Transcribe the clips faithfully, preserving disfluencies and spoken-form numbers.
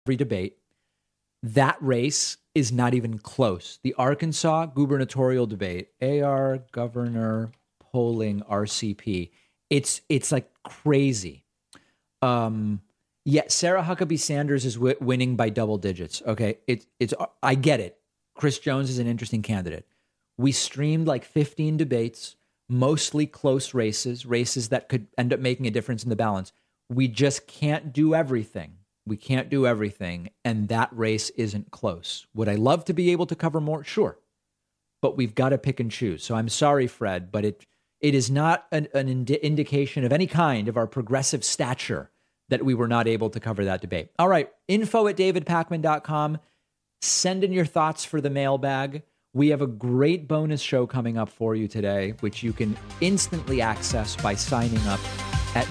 every debate. That race is not even close. The Arkansas gubernatorial debate, A R governor polling R C P, it's it's like crazy. Um, yet Sarah Huckabee Sanders is w- winning by double digits. Okay, it, it's I get it. Chris Jones is an interesting candidate. We streamed like fifteen debates, mostly close races, races that could end up making a difference in the balance. We just can't do everything. We can't do everything, and that race isn't close. Would I love to be able to cover more? Sure. But we've got to pick and choose. So I'm sorry, Fred, but it it is not an, an indi- indication of any kind of our progressive stature that we were not able to cover that debate. All right, info at david pakman dot com. Send in your thoughts for the mailbag. We have a great bonus show coming up for you today, which you can instantly access by signing up at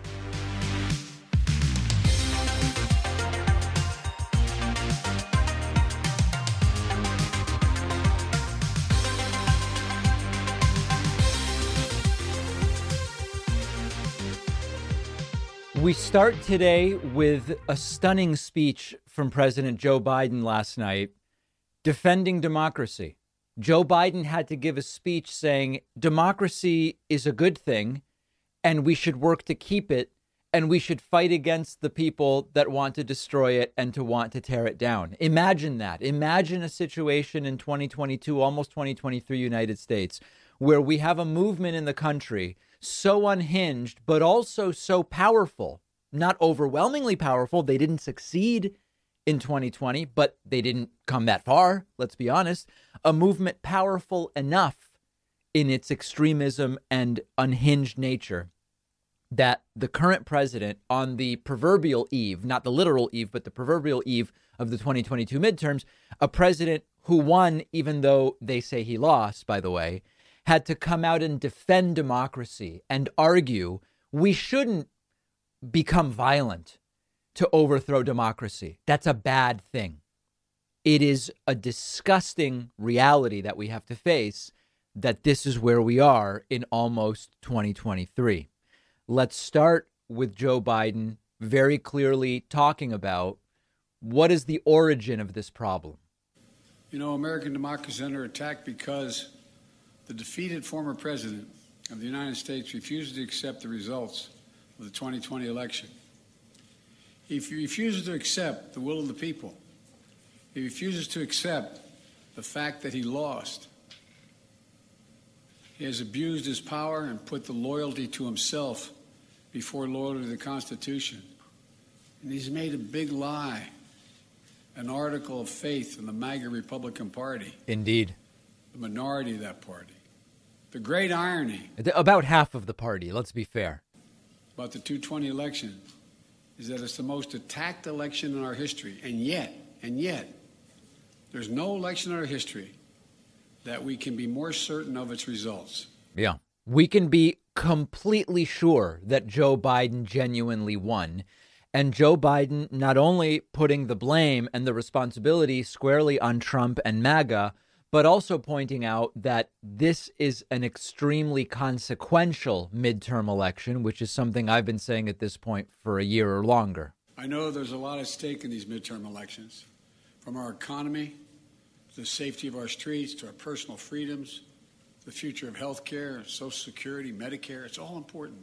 We start today with a stunning speech from President Joe Biden last night defending democracy. Joe Biden had to give a speech saying democracy is a good thing and we should work to keep it and we should fight against the people that want to destroy it and to want to tear it down. Imagine that. Imagine a situation in twenty twenty-two, almost twenty twenty-three United States, where we have a movement in the country so unhinged, but also so powerful, not overwhelmingly powerful. They didn't succeed in twenty twenty, but they didn't come that far. Let's be honest. A movement powerful enough in its extremism and unhinged nature that the current president, on the proverbial eve, not the literal eve, but the proverbial eve of the twenty twenty-two midterms, a president who won, even though they say he lost, by the way, had to come out and defend democracy and argue we shouldn't become violent to overthrow democracy. That's a bad thing. It is a disgusting reality that we have to face, that this is where we are in almost twenty twenty-three. Let's start with Joe Biden very clearly talking about what is the origin of this problem. You know, American democracy is under attack because the defeated former president of the United States refuses to accept the results of the twenty twenty election. He refuses to accept the will of the people. He refuses to accept the fact that he lost. He has abused his power and put the loyalty to himself before loyalty to the Constitution. And he's made a big lie an article of faith in the MAGA Republican Party. Indeed. The minority of that party. The great irony. About half of the party, let's be fair. About the two twenty election is that it's the most attacked election in our history. And yet, and yet, there's no election in our history that we can be more certain of its results. Yeah. We can be completely sure that Joe Biden genuinely won. And Joe Biden not only putting the blame and the responsibility squarely on Trump and MAGA, but also pointing out that this is an extremely consequential midterm election, which is something I've been saying at this point for a year or longer. I know there's a lot at stake in these midterm elections, from our economy, to the safety of our streets, to our personal freedoms, the future of health care, Social Security, Medicare. It's all important.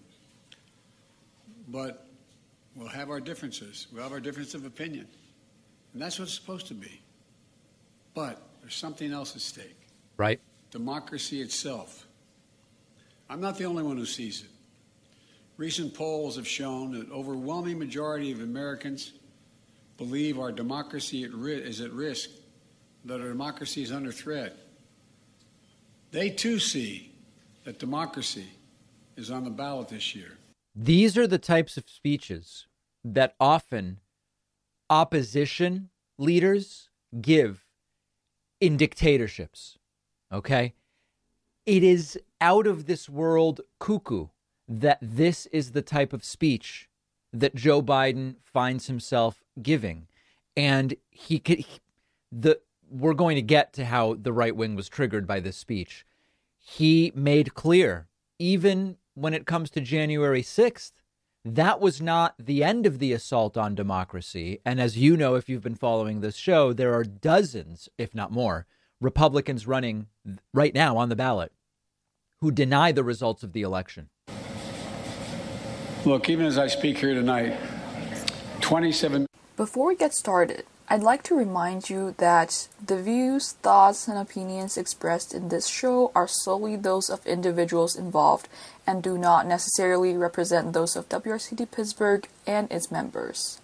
But we'll have our differences. We'll have our difference of opinion. And that's what it's supposed to be. But there's something else at stake. Right. Democracy itself. I'm not the only one who sees it. Recent polls have shown that overwhelming majority of Americans believe our democracy at ri- is at risk, that our democracy is under threat. They too see that democracy is on the ballot this year. These are the types of speeches that often opposition leaders give in dictatorships. Okay? It is out of this world cuckoo that this is the type of speech that Joe Biden finds himself giving. And he could, he, the, we're going to get to how the right wing was triggered by this speech. He made clear, even when it comes to January sixth, That was not the end of the assault on democracy. And as you know, if you've been following this show, there are dozens, if not more, Republicans running right now on the ballot who deny the results of the election. Look, even as I speak here tonight, twenty-seven. Before we get started, I'd like to remind you that the views, thoughts, and opinions expressed in this show are solely those of individuals involved and do not necessarily represent those of W R C T Pittsburgh and its members.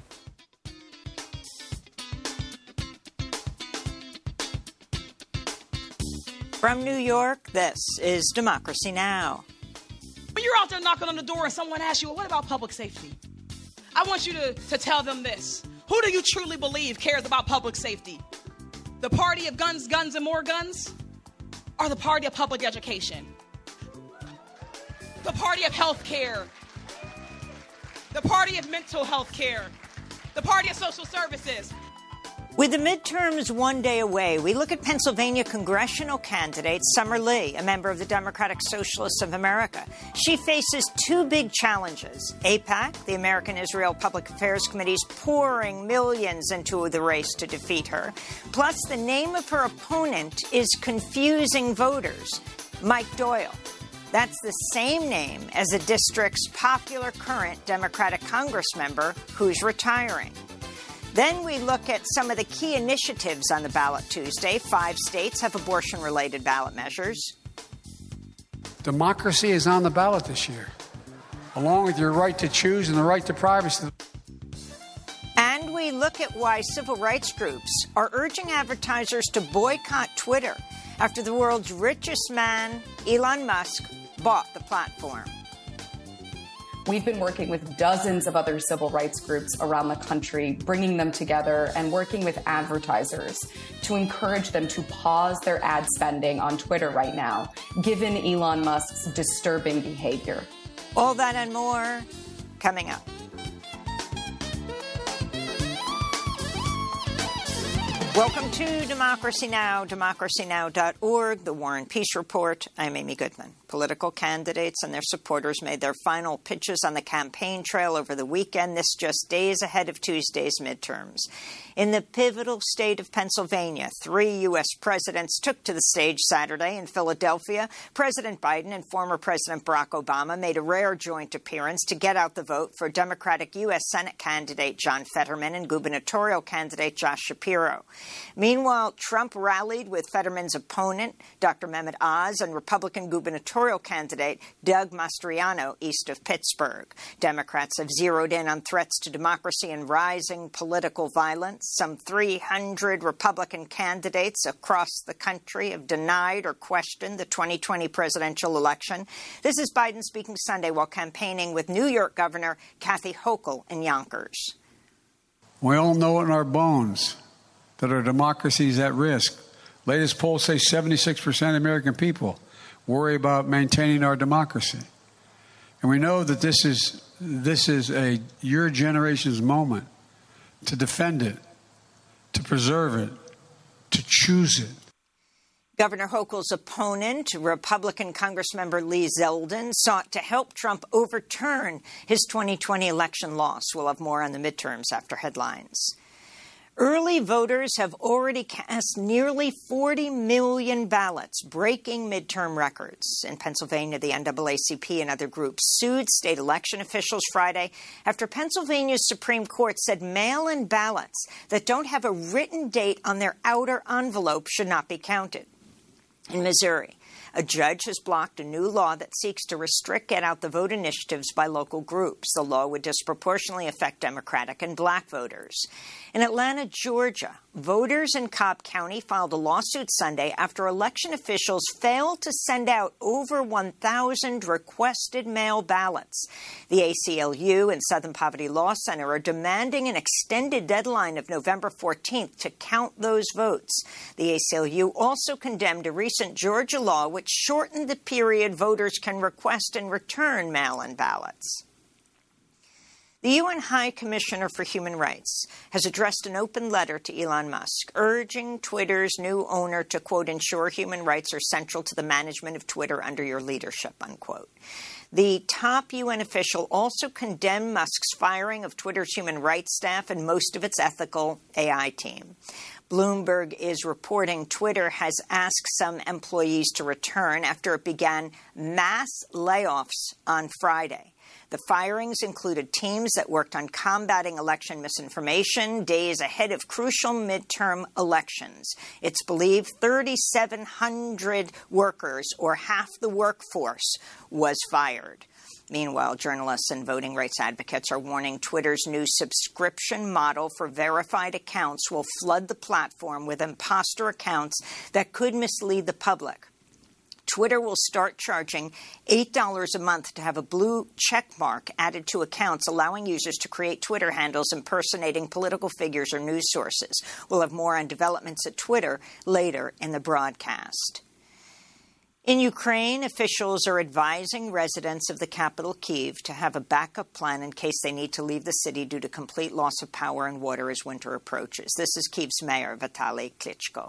From New York, this is Democracy Now! When you're out there knocking on the door and someone asks you, well, what about public safety? I want you to, to tell them this. Who do you truly believe cares about public safety? The party of guns, guns, and more guns? Or the party of public education? The party of health care? The party of mental health care? The party of social services? With the midterms one day away, we look at Pennsylvania congressional candidate Summer Lee, a member of the Democratic Socialists of America. She faces two big challenges. AIPAC, the American Israel Public Affairs Committee, is pouring millions into the race to defeat her. Plus, the name of her opponent is confusing voters, Mike Doyle. That's the same name as the district's popular current Democratic Congress member who's retiring. Then we look at some of the key initiatives on the ballot Tuesday. Five states have abortion-related ballot measures. Democracy is on the ballot this year, along with your right to choose and the right to privacy. And we look at why civil rights groups are urging advertisers to boycott Twitter after the world's richest man, Elon Musk, bought the platform. We've been working with dozens of other civil rights groups around the country, bringing them together and working with advertisers to encourage them to pause their ad spending on Twitter right now, given Elon Musk's disturbing behavior. All that and more coming up. Welcome to Democracy Now!, democracy now dot org, the War and Peace Report. I'm Amy Goodman. Political candidates and their supporters made their final pitches on the campaign trail over the weekend, this just days ahead of Tuesday's midterms. In the pivotal state of Pennsylvania, three U S presidents took to the stage Saturday. In Philadelphia, President Biden and former President Barack Obama made a rare joint appearance to get out the vote for Democratic U S Senate candidate John Fetterman and gubernatorial candidate Josh Shapiro. Meanwhile, Trump rallied with Fetterman's opponent, Doctor Mehmet Oz, and Republican gubernatorial candidate Doug Mastriano, east of Pittsburgh. Democrats have zeroed in on threats to democracy and rising political violence. Some three hundred Republican candidates across the country have denied or questioned the twenty twenty presidential election. This is Biden speaking Sunday while campaigning with New York Governor Kathy Hochul in Yonkers. We all know it in our bones that our democracy is at risk. Latest polls say seventy-six percent of American people worry about maintaining our democracy. And we know that this is this is a your generation's moment to defend it, to preserve it, to choose it. Governor Hochul's opponent, Republican Congressmember Lee Zeldin, sought to help Trump overturn his twenty twenty election loss. We'll have more on the midterms after headlines. Early voters have already cast nearly forty million ballots, breaking midterm records. In Pennsylvania, the N double A C P and other groups sued state election officials Friday after Pennsylvania's Supreme Court said mail-in ballots that don't have a written date on their outer envelope should not be counted. In Missouri, a judge has blocked a new law that seeks to restrict get-out-the-vote initiatives by local groups. The law would disproportionately affect Democratic and black voters. In Atlanta, Georgia, voters in Cobb County filed a lawsuit Sunday after election officials failed to send out over one thousand requested mail ballots. The A C L U and Southern Poverty Law Center are demanding an extended deadline of November fourteenth to count those votes. The A C L U also condemned a recent Georgia law which shortened the period voters can request and return mail-in ballots. The U N High Commissioner for Human Rights has addressed an open letter to Elon Musk, urging Twitter's new owner to, quote, ensure human rights are central to the management of Twitter under your leadership, unquote. The top U N official also condemned Musk's firing of Twitter's human rights staff and most of its ethical A I team. Bloomberg is reporting Twitter has asked some employees to return after it began mass layoffs on Friday. The firings included teams that worked on combating election misinformation days ahead of crucial midterm elections. It's believed three thousand seven hundred workers, or half the workforce, was fired. Meanwhile, journalists and voting rights advocates are warning Twitter's new subscription model for verified accounts will flood the platform with imposter accounts that could mislead the public. Twitter will start charging eight dollars a month to have a blue check mark added to accounts, allowing users to create Twitter handles impersonating political figures or news sources. We'll have more on developments at Twitter later in the broadcast. In Ukraine, officials are advising residents of the capital, Kyiv, to have a backup plan in case they need to leave the city due to complete loss of power and water as winter approaches. This is Kyiv's mayor, Vitaly Klitschko.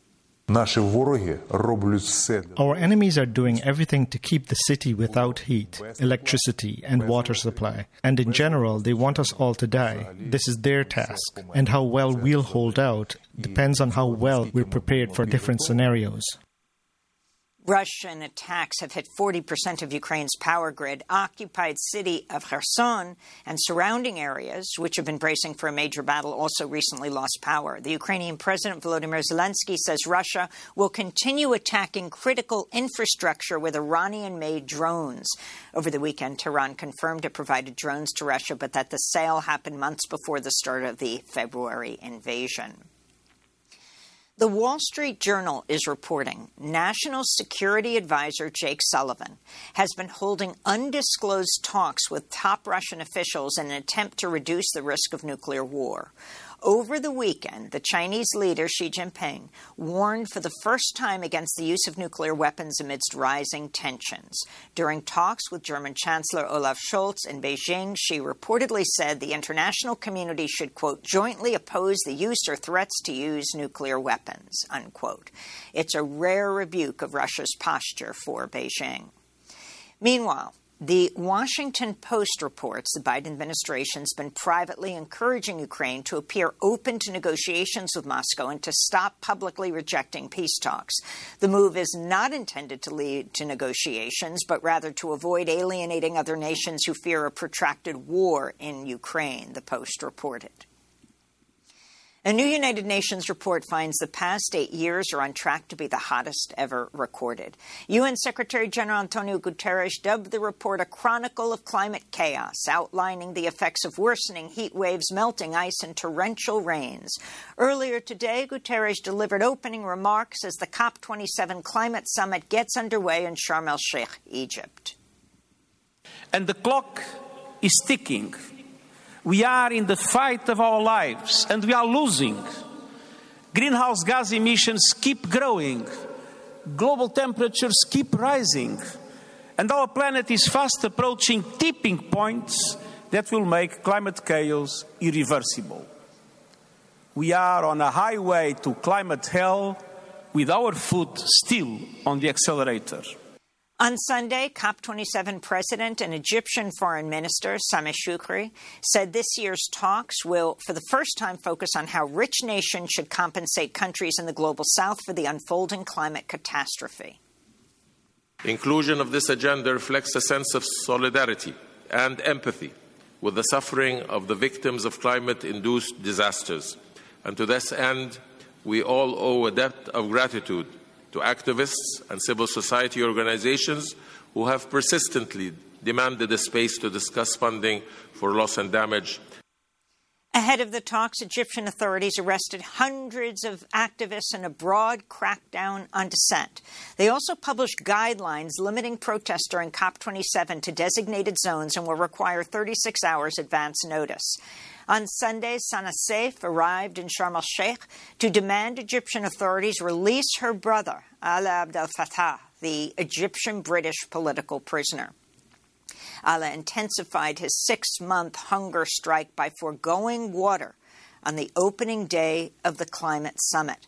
Our enemies are doing everything to keep the city without heat, electricity, and water supply. And in general, they want us all to die. This is their task. And how well we'll hold out depends on how well we're prepared for different scenarios. Russian attacks have hit forty percent of Ukraine's power grid. Occupied city of Kherson and surrounding areas, which have been bracing for a major battle, also recently lost power. The Ukrainian President Volodymyr Zelensky says Russia will continue attacking critical infrastructure with Iranian-made drones. Over the weekend, Tehran confirmed it provided drones to Russia, but that the sale happened months before the start of the February invasion. The Wall Street Journal is reporting National Security Advisor Jake Sullivan has been holding undisclosed talks with top Russian officials in an attempt to reduce the risk of nuclear war. Over the weekend, the Chinese leader Xi Jinping warned for the first time against the use of nuclear weapons amidst rising tensions. During talks with German Chancellor Olaf Scholz in Beijing, Xi reportedly said the international community should, quote, jointly oppose the use or threats to use nuclear weapons, unquote. It's a rare rebuke of Russia's posture for Beijing. Meanwhile, the Washington Post reports the Biden administration has been privately encouraging Ukraine to appear open to negotiations with Moscow and to stop publicly rejecting peace talks. The move is not intended to lead to negotiations, but rather to avoid alienating other nations who fear a protracted war in Ukraine, the Post reported. A new United Nations report finds the past eight years are on track to be the hottest ever recorded. U N Secretary General Antonio Guterres dubbed the report a chronicle of climate chaos, outlining the effects of worsening heat waves, melting ice, and torrential rains. Earlier today, Guterres delivered opening remarks as the COP twenty-seven climate summit gets underway in Sharm el-Sheikh, Egypt. And the clock is ticking. We are in the fight of our lives, and we are losing. Greenhouse gas emissions keep growing. Global temperatures keep rising. And our planet is fast approaching tipping points that will make climate chaos irreversible. We are on a highway to climate hell with our foot still on the accelerator. On Sunday, COP twenty-seven President and Egyptian Foreign Minister Sameh Shoukry said this year's talks will, for the first time, focus on how rich nations should compensate countries in the global south for the unfolding climate catastrophe. Inclusion of this agenda reflects a sense of solidarity and empathy with the suffering of the victims of climate-induced disasters. And to this end, we all owe a debt of gratitude to activists and civil society organizations who have persistently demanded a space to discuss funding for loss and damage. Ahead of the talks, Egyptian authorities arrested hundreds of activists in a broad crackdown on dissent. They also published guidelines limiting protests during COP twenty-seven to designated zones and will require thirty-six hours advance notice. On Sunday, Sana Saif arrived in Sharm el-Sheikh to demand Egyptian authorities release her brother, Alaa Abdel Fattah, the Egyptian-British political prisoner. Alaa intensified his six-month hunger strike by foregoing water on the opening day of the climate summit.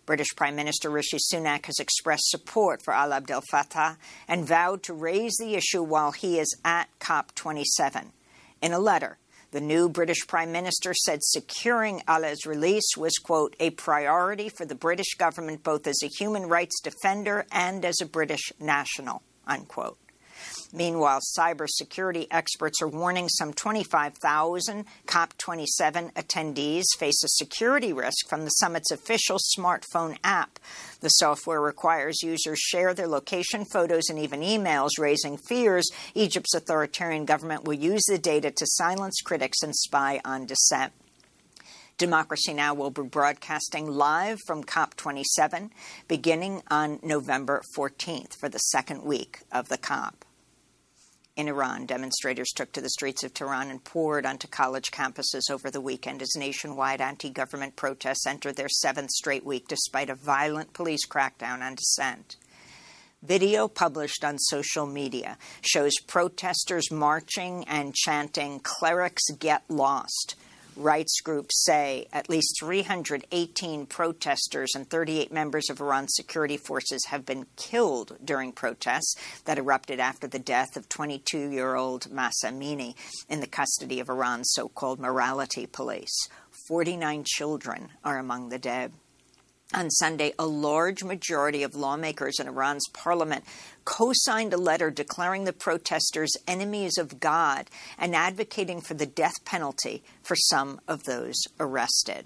British Prime Minister Rishi Sunak has expressed support for Alaa Abdel Fattah and vowed to raise the issue while he is at COP twenty-seven. In a letter, the new British Prime Minister said securing Alaa's release was, quote, a priority for the British government both as a human rights defender and as a British national, unquote. Meanwhile, cybersecurity experts are warning some twenty-five thousand COP twenty-seven attendees face a security risk from the summit's official smartphone app. The software requires users share their location, photos, and even emails, raising fears Egypt's authoritarian government will use the data to silence critics and spy on dissent. Democracy Now! Will be broadcasting live from COP twenty-seven beginning on November fourteenth for the second week of the COP. In Iran, demonstrators took to the streets of Tehran and poured onto college campuses over the weekend as nationwide anti-government protests entered their seventh straight week despite a violent police crackdown on dissent. Video published on social media shows protesters marching and chanting, "Clerics get lost." Rights groups say at least three hundred eighteen protesters and thirty-eight members of Iran's security forces have been killed during protests that erupted after the death of twenty-two-year-old Mahsa Amini in the custody of Iran's so-called morality police. forty-nine children are among the dead. On Sunday, a large majority of lawmakers in Iran's parliament co-signed a letter declaring the protesters enemies of God and advocating for the death penalty for some of those arrested.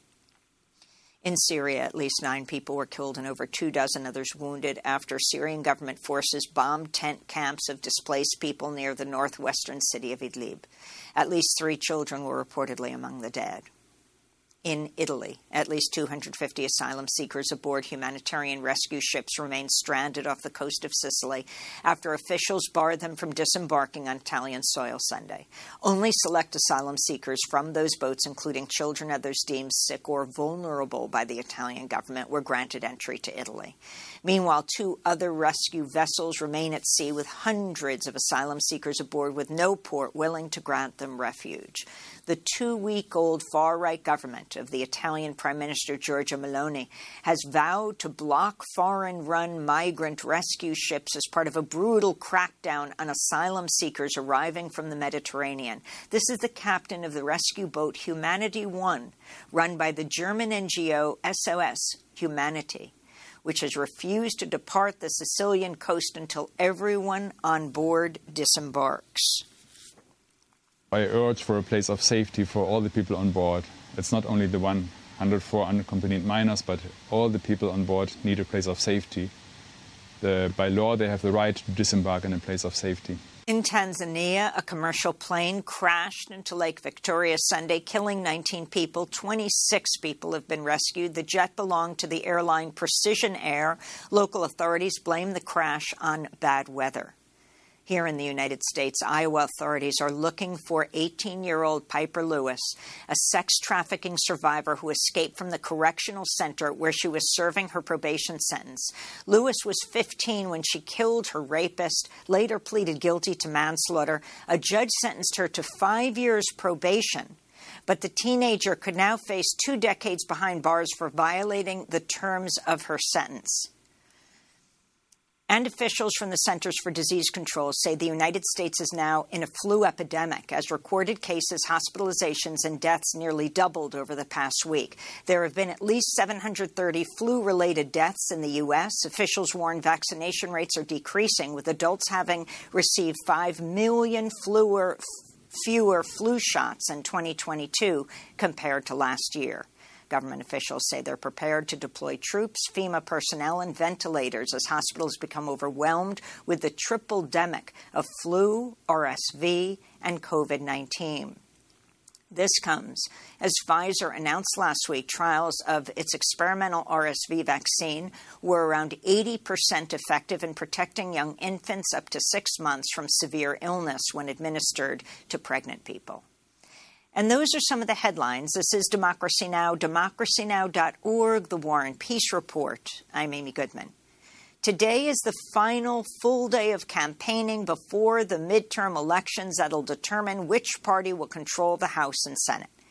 In Syria, at least nine people were killed and over two dozen others wounded after Syrian government forces bombed tent camps of displaced people near the northwestern city of Idlib. At least three children were reportedly among the dead. In Italy, at least two hundred fifty asylum seekers aboard humanitarian rescue ships remain stranded off the coast of Sicily after officials barred them from disembarking on Italian soil Sunday. Only select asylum seekers from those boats, including children and others deemed sick or vulnerable by the Italian government, were granted entry to Italy. Meanwhile, two other rescue vessels remain at sea with hundreds of asylum seekers aboard with no port willing to grant them refuge. The two-week-old far-right government of the Italian Prime Minister Giorgia Meloni has vowed to block foreign-run migrant rescue ships as part of a brutal crackdown on asylum seekers arriving from the Mediterranean. This is the captain of the rescue boat Humanity One, run by the German N G O S O S Humanity, which has refused to depart the Sicilian coast until everyone on board disembarks. I urge for a place of safety for all the people on board. It's not only the one hundred four unaccompanied minors, but all the people on board need a place of safety. The, by law, they have the right to disembark in a place of safety. In Tanzania, a commercial plane crashed into Lake Victoria Sunday, killing nineteen people. twenty-six people have been rescued. The jet belonged to the airline Precision Air. Local authorities blame the crash on bad weather. Here in the United States, Iowa authorities are looking for eighteen-year-old Piper Lewis, a sex trafficking survivor who escaped from the correctional center where she was serving her probation sentence. Lewis was fifteen when she killed her rapist, later pleaded guilty to manslaughter. A judge sentenced her to five years probation, but the teenager could now face two decades behind bars for violating the terms of her sentence. And officials from the Centers for Disease Control say the United States is now in a flu epidemic, as recorded cases, hospitalizations, and deaths nearly doubled over the past week. There have been at least seven hundred thirty flu-related deaths in the U S. Officials warn vaccination rates are decreasing, with adults having received five million fewer, fewer flu shots in twenty twenty-two compared to last year. Government officials say they're prepared to deploy troops, FEMA personnel, and ventilators as hospitals become overwhelmed with the triple-demic of flu, R S V, and COVID nineteen. This comes as Pfizer announced last week trials of its experimental R S V vaccine were around eighty percent effective in protecting young infants up to six months from severe illness when administered to pregnant people. And those are some of the headlines. This is Democracy Now!, democracy now dot org, the War and Peace Report. I'm Amy Goodman. Today is the final full day of campaigning before the midterm elections that'll determine which party will control the House and Senate.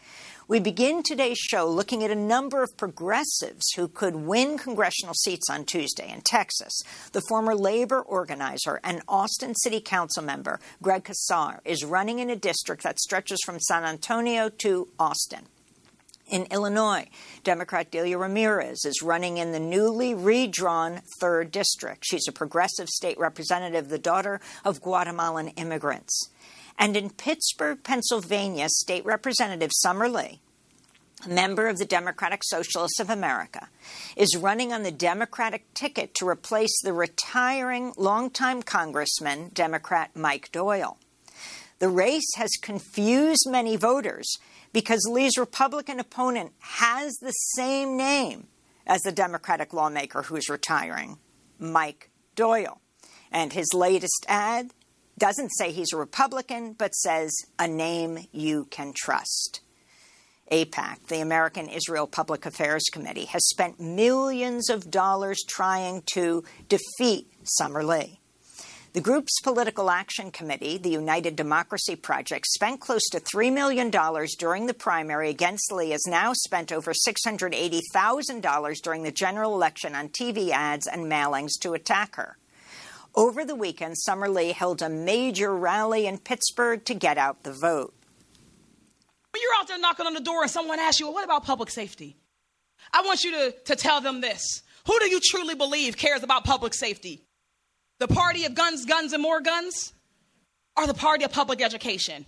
We begin today's show looking at a number of progressives who could win congressional seats on Tuesday in Texas. The former labor organizer and Austin City Council member Greg Casar is running in a district that stretches from San Antonio to Austin. In Illinois, Democrat Delia Ramirez is running in the newly redrawn third District. She's a progressive state representative, the daughter of Guatemalan immigrants. And in Pittsburgh, Pennsylvania, State Representative Summer Lee, a member of the Democratic Socialists of America, is running on the Democratic ticket to replace the retiring longtime Congressman, Democrat Mike Doyle. The race has confused many voters because Lee's Republican opponent has the same name as the Democratic lawmaker who's retiring, Mike Doyle. And his latest ad doesn't say he's a Republican, but says a name you can trust. AIPAC, the American Israel Public Affairs Committee, has spent millions of dollars trying to defeat Summer Lee. The group's Political Action Committee, the United Democracy Project, spent close to three million dollars during the primary against Lee, has now spent over six hundred eighty thousand dollars during the general election on T V ads and mailings to attack her. Over the weekend, Summer Lee held a major rally in Pittsburgh to get out the vote. When you're out there knocking on the door and someone asks you, well, what about public safety? I want you to, to tell them this. Who do you truly believe cares about public safety? The party of guns, guns, and more guns? Or the party of public education?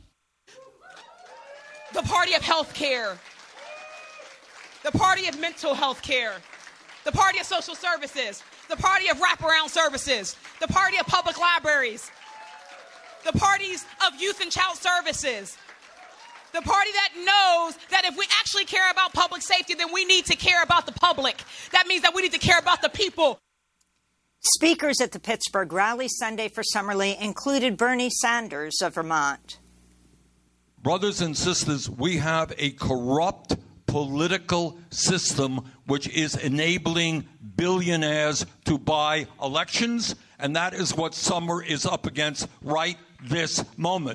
The party of health care? The party of mental health care? The party of social services? The party of wraparound services? The party of public libraries? The parties of youth and child services? The party that knows that if we actually care about public safety, then we need to care about the public. That means that we need to care about the people. Speakers at the Pittsburgh rally Sunday for Summer Lee included Bernie Sanders of Vermont. Brothers and sisters, we have a corrupt political system which is enabling billionaires to buy elections, and that is what Summer is up against right this moment.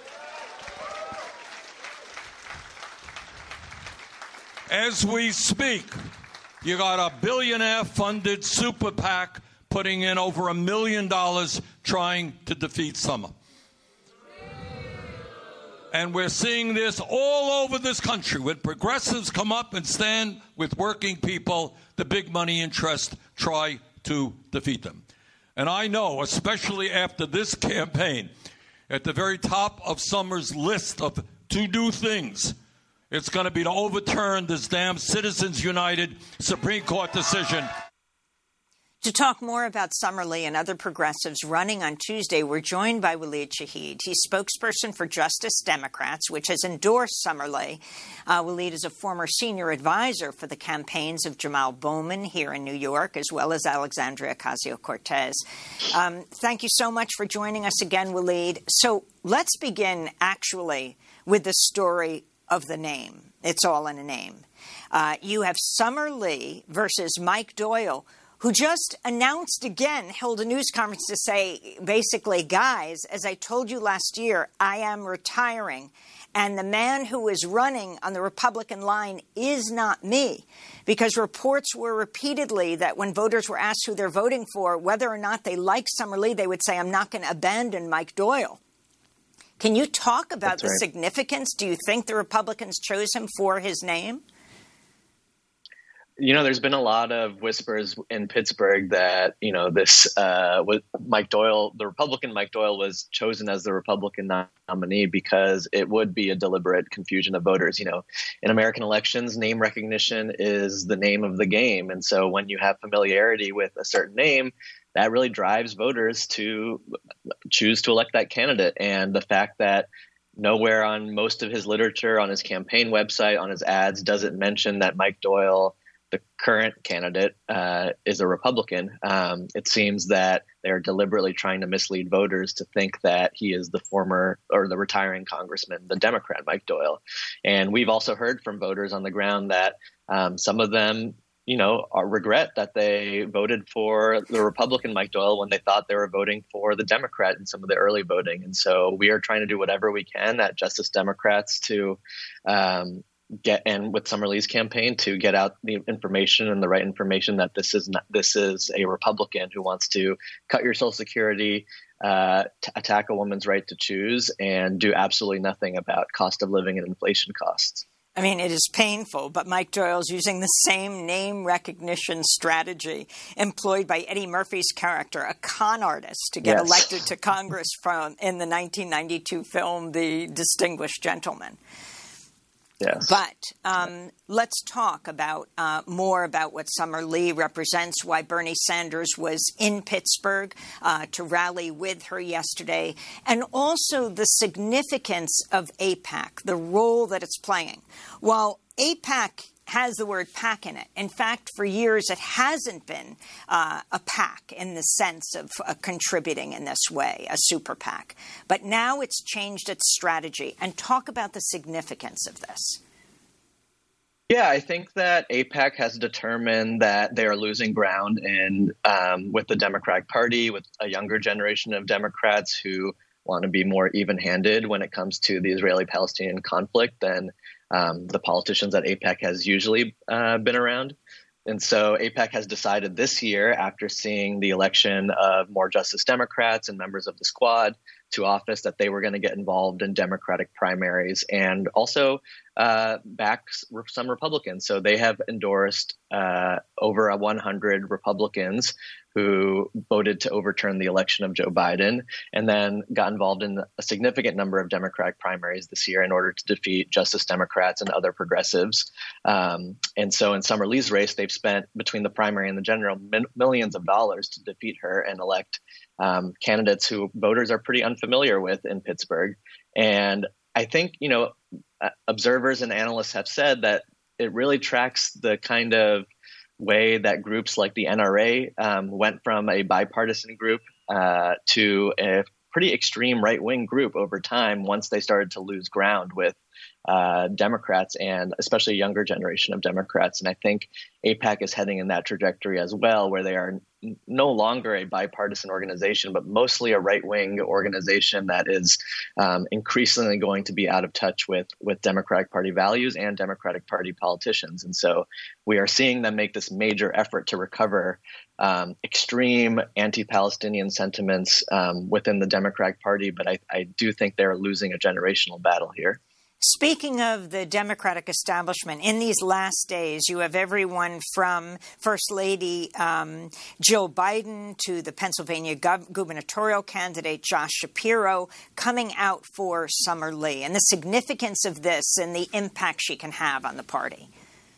As we speak, you got a billionaire-funded super PAC putting in over a million dollars trying to defeat Summer. And we're seeing this all over this country. When progressives come up and stand with working people, the big money interests try to defeat them. And I know, especially after this campaign, at the very top of Summer's list of to-do things, it's going to be to overturn this damn Citizens United Supreme Court decision. To talk more about Summer Lee and other progressives running on Tuesday, we're joined by Waleed Shahid. He's spokesperson for Justice Democrats, which has endorsed Summer Lee. Uh, Waleed is a former senior advisor for the campaigns of Jamal Bowman here in New York, as well as Alexandria Ocasio-Cortez. Um, thank you so much for joining us again, Waleed. So let's begin, actually, with the story of the name. It's all in a name. Uh, you have Summer Lee versus Mike Doyle, who just announced again, held a news conference to say, basically, guys, as I told you last year, I am retiring. And the man who is running on the Republican line is not me. Because reports were repeatedly that when voters were asked who they're voting for, whether or not they like Summer Lee, they would say, I'm not going to abandon Mike Doyle. Can you talk about That's the right. significance? Do you think the Republicans chose him for his name? You know, there's been a lot of whispers in Pittsburgh that, you know, this uh, Mike Doyle, the Republican Mike Doyle was chosen as the Republican nominee because it would be a deliberate confusion of voters. You know, in American elections, name recognition is the name of the game. And so when you have familiarity with a certain name, that really drives voters to choose to elect that candidate. And the fact that nowhere on most of his literature, on his campaign website, on his ads, does it mention that Mike Doyle, the current candidate, uh, is a Republican. Um, it seems that they're deliberately trying to mislead voters to think that he is the former or the retiring congressman, the Democrat Mike Doyle. And we've also heard from voters on the ground that um, some of them, you know, are regret that they voted for the Republican Mike Doyle when they thought they were voting for the Democrat in some of the early voting. And so we are trying to do whatever we can at Justice Democrats to um, get and with Summer Lee's campaign to get out the information and the right information that this is not, this is a Republican who wants to cut your Social Security, uh, to attack a woman's right to choose, and do absolutely nothing about cost of living and inflation costs. I mean, it is painful, but Mike Doyle's using the same name recognition strategy employed by Eddie Murphy's character, a con artist, to get yes. elected to Congress from in the nineteen ninety-two film The Distinguished Gentleman. Yes. But um, let's talk about uh, more about what Summer Lee represents, why Bernie Sanders was in Pittsburgh uh, to rally with her yesterday, and also the significance of AIPAC, the role that it's playing. While AIPAC has the word PAC in it. In fact, for years, it hasn't been uh, a PAC in the sense of uh, contributing in this way, a super PAC. But now it's changed its strategy. And talk about the significance of this. Yeah, I think that AIPAC has determined that they are losing ground in um, with the Democratic Party, with a younger generation of Democrats who want to be more even-handed when it comes to the Israeli-Palestinian conflict than Um, the politicians that AIPAC has usually uh, been around. And so AIPAC has decided this year, after seeing the election of more Justice Democrats and members of the squad to office, that they were going to get involved in Democratic primaries and also uh, back some Republicans. So they have endorsed uh, over one hundred Republicans who voted to overturn the election of Joe Biden, and then got involved in a significant number of Democratic primaries this year in order to defeat Justice Democrats and other progressives. Um, and so in Summer Lee's race, they've spent, between the primary and the general, min- millions of dollars to defeat her and elect um, candidates who voters are pretty unfamiliar with in Pittsburgh. And I think, you know, observers and analysts have said that it really tracks the kind of way that groups like the N R A um, went from a bipartisan group uh, to a pretty extreme right-wing group over time once they started to lose ground with uh, Democrats, and especially a younger generation of Democrats. And I think AIPAC is heading in that trajectory as well, where they are n- no longer a bipartisan organization, but mostly a right-wing organization that is um, increasingly going to be out of touch with, with Democratic Party values and Democratic Party politicians. And so we are seeing them make this major effort to recover um, extreme anti-Palestinian sentiments um, within the Democratic Party. But I, I do think they're losing a generational battle here. Speaking of the Democratic establishment, in these last days, you have everyone from First Lady um, Jill Biden to the Pennsylvania gov- gubernatorial candidate Josh Shapiro coming out for Summer Lee, and the significance of this and the impact she can have on the party.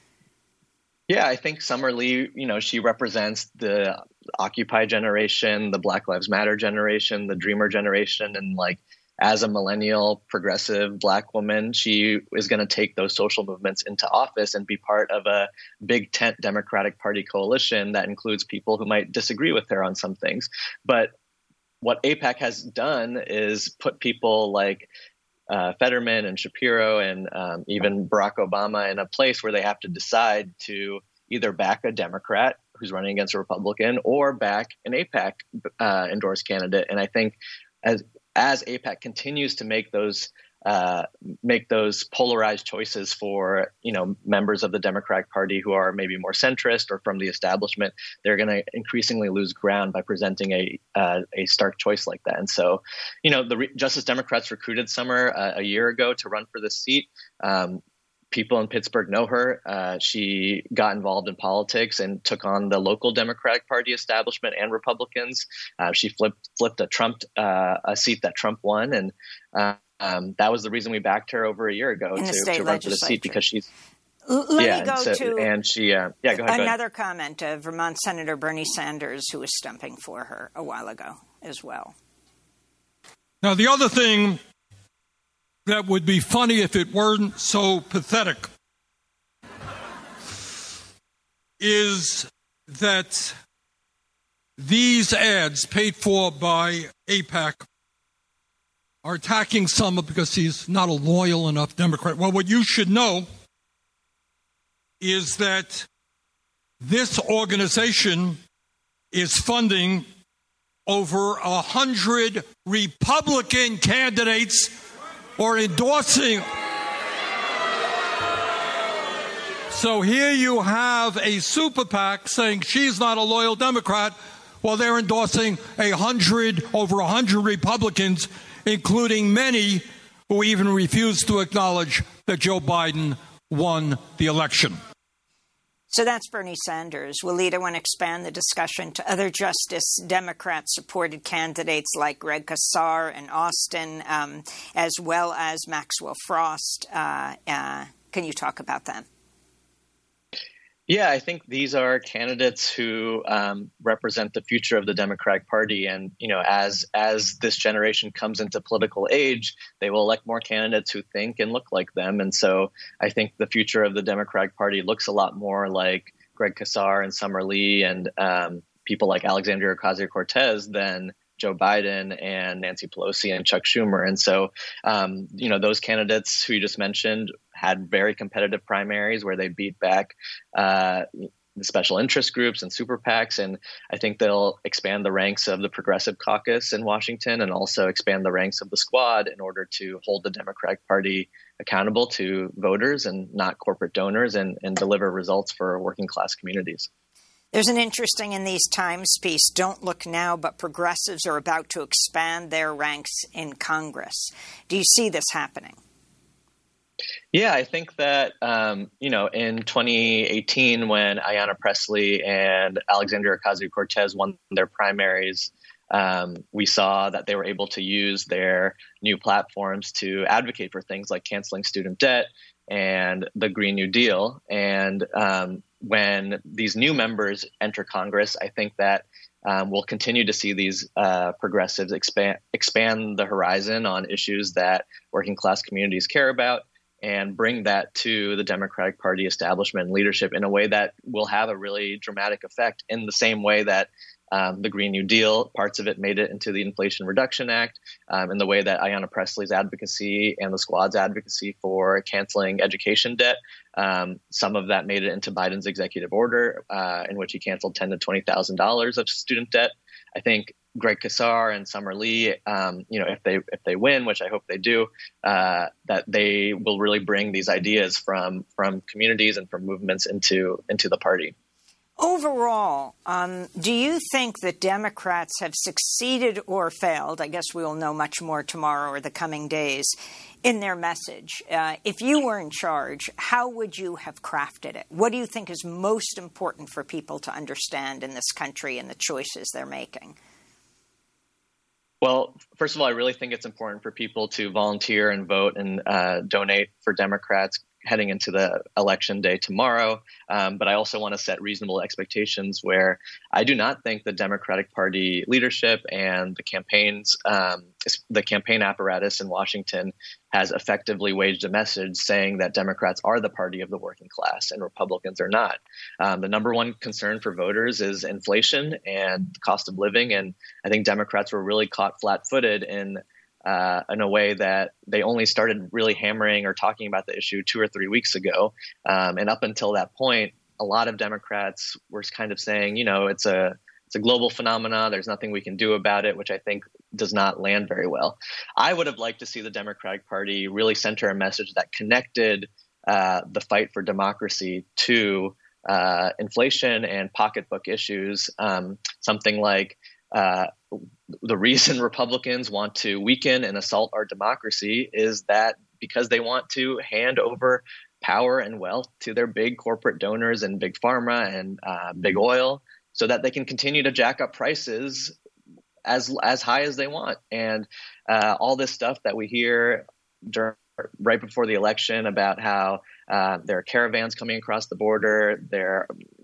Yeah, I think Summer Lee, you know, she represents the Occupy generation, the Black Lives Matter generation, the Dreamer generation, and like, as a millennial progressive Black woman, she is going to take those social movements into office and be part of a big tent Democratic Party coalition that includes people who might disagree with her on some things. But what AIPAC has done is put people like uh, Fetterman and Shapiro and um, even Barack Obama in a place where they have to decide to either back a Democrat who's running against a Republican or back an AIPAC uh, endorsed candidate. And I think as As AIPAC continues to make those uh, make those polarized choices for, you know, members of the Democratic Party who are maybe more centrist or from the establishment, they're going to increasingly lose ground by presenting a uh, a stark choice like that. And so, you know, the Re- Justice Democrats recruited Summer uh, a year ago to run for this seat. Um, People in Pittsburgh know her. Uh, she got involved in politics and took on the local Democratic Party establishment and Republicans. Uh, she flipped flipped a Trump uh, a seat that Trump won, and uh, um, that was the reason we backed her over a year ago to, to run for the seat, because she's. L- let yeah, me go so, to and she. Uh, yeah, go ahead. Another go ahead. comment of Vermont Senator Bernie Sanders, who was stumping for her a while ago as well. Now, the other thing that would be funny if it weren't so pathetic is that these ads paid for by AIPAC are attacking Summer because he's not a loyal enough Democrat. Well, what you should know is that this organization is funding over a hundred Republican candidates or endorsing So here you have a super PAC saying she's not a loyal Democrat, while they're endorsing a hundred, over a hundred Republicans, including many who even refuse to acknowledge that Joe Biden won the election. So that's Bernie Sanders. Walid, want to expand the discussion to other Justice Democrat-supported candidates like Greg Casar in Austin, um, as well as Maxwell Frost. Uh, uh, can you talk about them? Yeah, I think these are candidates who um, represent the future of the Democratic Party. And, you know, as as this generation comes into political age, they will elect more candidates who think and look like them. And so I think the future of the Democratic Party looks a lot more like Greg Casar and Summer Lee and um, people like Alexandria Ocasio-Cortez than Joe Biden and Nancy Pelosi and Chuck Schumer. And so, um, you know, those candidates who you just mentioned had very competitive primaries where they beat back uh, the special interest groups and super PACs. And I think they'll expand the ranks of the Progressive Caucus in Washington and also expand the ranks of the Squad in order to hold the Democratic Party accountable to voters and not corporate donors and, and deliver results for working class communities. There's an interesting in these times piece, Don't Look Now, but progressives are about to expand their ranks in Congress. Do you see this happening? Yeah, I think that, um, you know, in twenty eighteen, when Ayanna Pressley and Alexandria Ocasio-Cortez won their primaries, um, we saw that they were able to use their new platforms to advocate for things like canceling student debt and the Green New Deal. And um, when these new members enter Congress, I think that um, we'll continue to see these uh, progressives expand, expand the horizon on issues that working class communities care about and bring that to the Democratic Party establishment and leadership in a way that will have a really dramatic effect, in the same way that Um, the Green New Deal, parts of it made it into the Inflation Reduction Act, um, in the way that Ayanna Pressley's advocacy and the Squad's advocacy for canceling education debt, um, some of that made it into Biden's executive order, uh, in which he canceled ten thousand to twenty thousand dollars of student debt. I think Greg Casar and Summer Lee, um, you know, if they if they win, which I hope they do, uh, that they will really bring these ideas from from communities and from movements into into the party. Overall, um, do you think that Democrats have succeeded or failed? I guess we will know much more tomorrow or the coming days in their message. Uh, if you were in charge, how would you have crafted it? What do you think is most important for people to understand in this country and the choices they're making? Well, first of all, I really think it's important for people to volunteer and vote and uh, donate for Democrats heading into the election day tomorrow. Um, but I also want to set reasonable expectations where I do not think the Democratic Party leadership and the campaigns, um, the campaign apparatus in Washington has effectively waged a message saying that Democrats are the party of the working class and Republicans are not. Um, the number one concern for voters is inflation and the cost of living. And I think Democrats were really caught flat-footed in Uh, in a way that they only started really hammering or talking about the issue two or three weeks ago. Um, and up until that point, a lot of Democrats were kind of saying, you know, it's a it's a global phenomena. There's nothing we can do about it, which I think does not land very well. I would have liked to see the Democratic Party really center a message that connected uh, the fight for democracy to uh, inflation and pocketbook issues. Um, something like uh, the reason Republicans want to weaken and assault our democracy is that because they want to hand over power and wealth to their big corporate donors and big pharma and uh, big oil so that they can continue to jack up prices as as high as they want. And uh, all this stuff that we hear during, right before the election about how uh, there are caravans coming across the border, there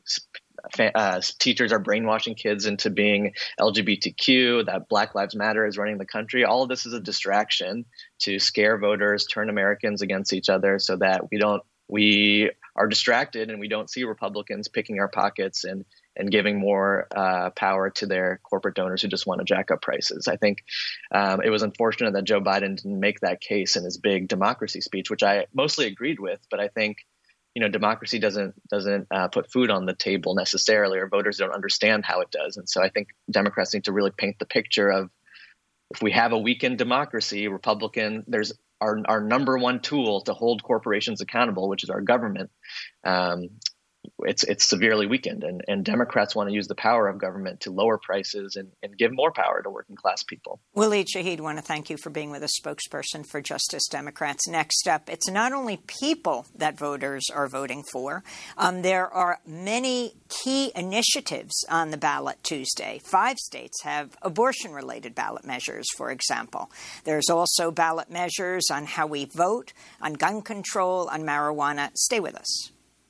Uh, teachers are brainwashing kids into being L G B T Q, that Black Lives Matter is running the country. All of this is a distraction to scare voters, turn Americans against each other so that we don't we are distracted and we don't see Republicans picking our pockets and and giving more uh, power to their corporate donors who just want to jack up prices. I think um, it was unfortunate that Joe Biden didn't make that case in his big democracy speech, which I mostly agreed with. But I think you know, democracy doesn't doesn't uh, put food on the table necessarily, or voters don't understand how it does. And so I think Democrats need to really paint the picture of if we have a weakened democracy, Republican, there's our, our number one tool to hold corporations accountable, which is our government, um, it's it's severely weakened. And, and Democrats want to use the power of government to lower prices and, and give more power to working class people. Waleed Shahid, want to thank you for being with us, spokesperson for Justice Democrats. Next up, it's not only people that voters are voting for. Um, there are many key initiatives on the ballot Tuesday. Five states have abortion-related ballot measures, for example. There's also ballot measures on how we vote, on gun control, on marijuana. Stay with us.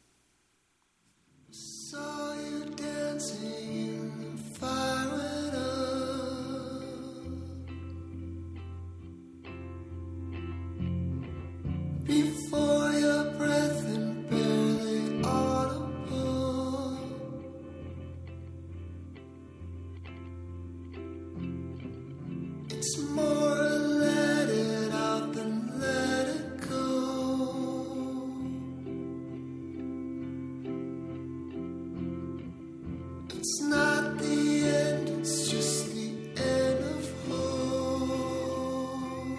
Saw you dancing in the fire up. Before your breath and barely audible. It's more let it out than let it go. It's not the end, it's just the end of hope.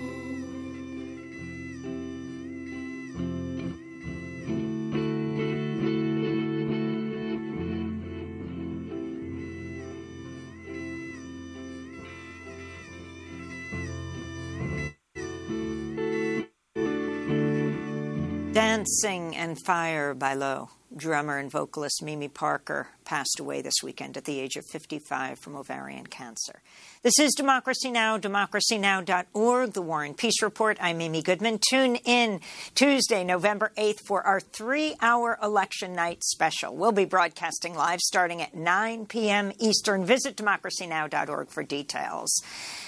Dancing and Fire by Low. Drummer and vocalist Mimi Parker passed away this weekend at the age of fifty-five from ovarian cancer. This is Democracy Now!, democracy now dot org, The War and Peace Report. I'm Amy Goodman. Tune in Tuesday, November eighth for our three-hour election night special. We'll be broadcasting live starting at nine p.m. Eastern. Visit democracy now dot org for details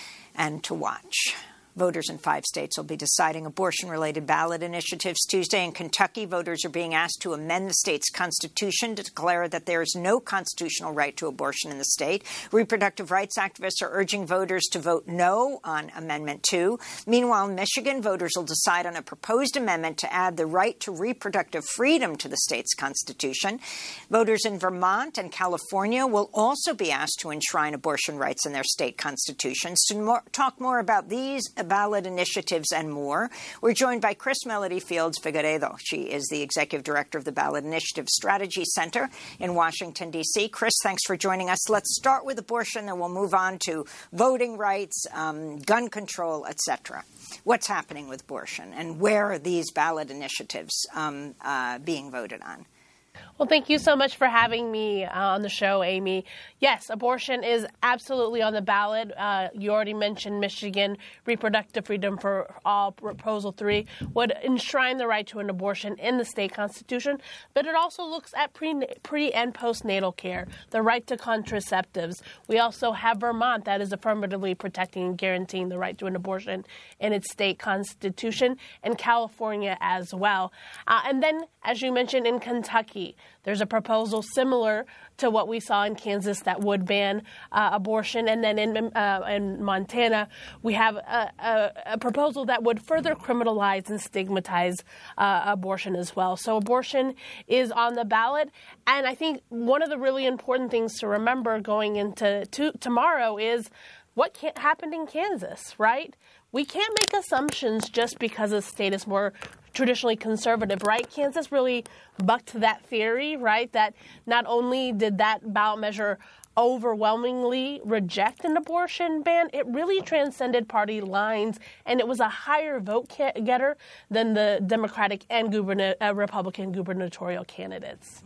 and to watch. Voters in five states will be deciding abortion-related ballot initiatives Tuesday. In Kentucky, voters are being asked to amend the state's constitution to declare that there is no constitutional right to abortion in the state. Reproductive rights activists are urging voters to vote no on Amendment two. Meanwhile, in Michigan, voters will decide on a proposed amendment to add the right to reproductive freedom to the state's constitution. Voters in Vermont and California will also be asked to enshrine abortion rights in their state constitutions. To more, talk more about these ballot initiatives and more, we're joined by Chris Melody Fields Figueredo. She is the executive director of the Ballot Initiative Strategy Center in Washington, D C. Chris, thanks for joining us. Let's start with abortion, then we'll move on to voting rights, um, gun control, et cetera. What's happening with abortion, and where are these ballot initiatives um, uh, being voted on? Well, thank you so much for having me uh, on the show, Amy. Yes, abortion is absolutely on the ballot. Uh, you already mentioned Michigan. Reproductive Freedom for All, Proposal three, would enshrine the right to an abortion in the state constitution, but it also looks at pre, pre and postnatal care, the right to contraceptives. We also have Vermont that is affirmatively protecting and guaranteeing the right to an abortion in its state constitution, and California as well. Uh, and then, as you mentioned, in Kentucky, there's a proposal similar to what we saw in Kansas that would ban uh, abortion. And then in, uh, in Montana, we have a, a, a proposal that would further criminalize and stigmatize uh, abortion as well. So abortion is on the ballot. And I think one of the really important things to remember going into to, tomorrow is what can, happened in Kansas, right? We can't make assumptions just because a state is more traditionally conservative, right? Kansas really bucked that theory, right? That not only did that ballot measure overwhelmingly reject an abortion ban, it really transcended party lines, and it was a higher vote getter than the Democratic and guberna- uh, Republican gubernatorial candidates.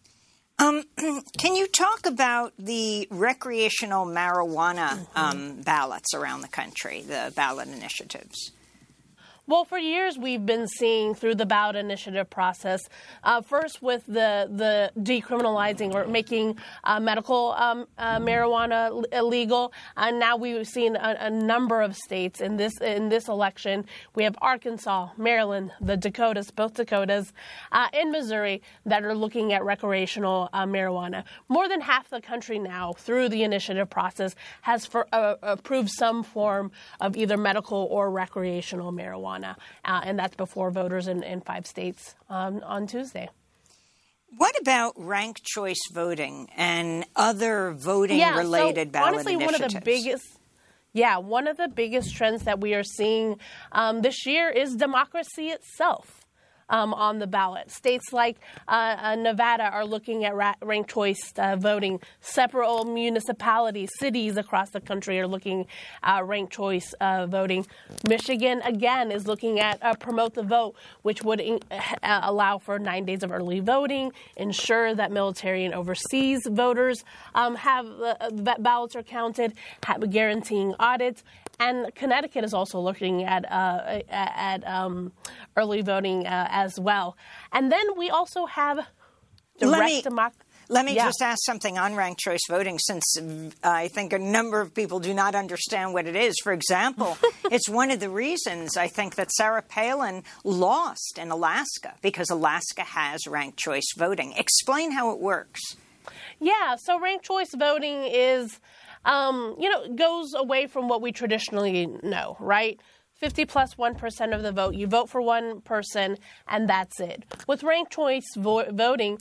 Um, can you talk about the recreational marijuana mm-hmm. um, ballots around the country, the ballot initiatives? Well, for years we've been seeing through the ballot initiative process, uh, first with the the decriminalizing or making uh, medical um, uh, marijuana illegal, and now we've seen a, a number of states in this in this election. We have Arkansas, Maryland, the Dakotas, both Dakotas, uh, and Missouri that are looking at recreational uh, marijuana. More than half the country now, through the initiative process, has for, uh, approved some form of either medical or recreational marijuana. Uh, and that's before voters in, in five states um, on Tuesday. What about ranked choice voting and other voting-related yeah, so ballot honestly, initiatives? One of the biggest, Yeah, one of the biggest trends that we are seeing um, this year is democracy itself. Um, on the ballot. States like uh, uh, Nevada are looking at ra- ranked choice uh, voting. Several municipalities, cities across the country are looking at ranked choice uh, voting. Michigan, again, is looking at uh, Promote the Vote, which would in- uh, allow for nine days of early voting, ensure that military and overseas voters um, have uh, that ballots are counted, have, guaranteeing audits. And Connecticut is also looking at uh, at um, early voting uh, as well. And then we also have direct democracy. Let me yeah. just ask something on ranked choice voting, since uh, I think a number of people do not understand what it is. For example, it's one of the reasons I think that Sarah Palin lost in Alaska, because Alaska has ranked choice voting. Explain how it works. Yeah, so ranked choice voting is... Um, you know, goes away from what we traditionally know, right? fifty plus one percent of the vote. You vote for one person, and that's it. With ranked choice vo- voting,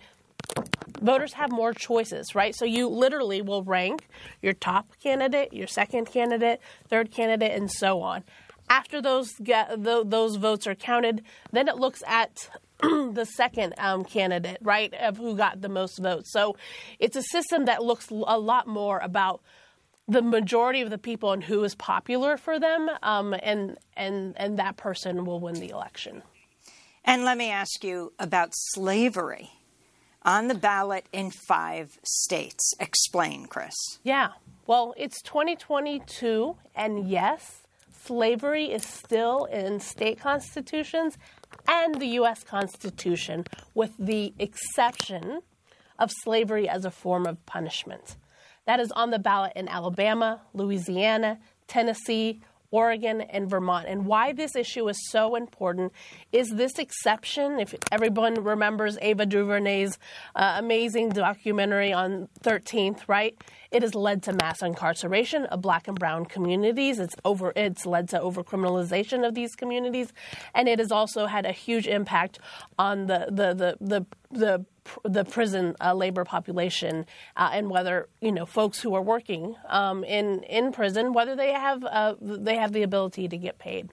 voters have more choices, right? So you literally will rank your top candidate, your second candidate, third candidate, and so on. After those get, th- those votes are counted, then it looks at the second um, candidate, right, of who got the most votes. So it's a system that looks a lot more about the majority of the people and who is popular for them, um, and and and that person will win the election. And let me ask you about slavery on the ballot in five states. Explain, Chris. Yeah. Well, it's twenty twenty-two, and yes, slavery is still in state constitutions and the U S Constitution, with the exception of slavery as a form of punishment. That is on the ballot in Alabama, Louisiana, Tennessee, Oregon, and Vermont. And why this issue is so important is this exception, if everyone remembers Ava DuVernay's uh, amazing documentary on thirteenth, right? It has led to mass incarceration of Black and brown communities. It's over. It's led to overcriminalization of these communities, and it has also had a huge impact on the the the the the, the prison uh, labor population, uh, and whether you know folks who are working um, in in prison, whether they have uh, they have the ability to get paid.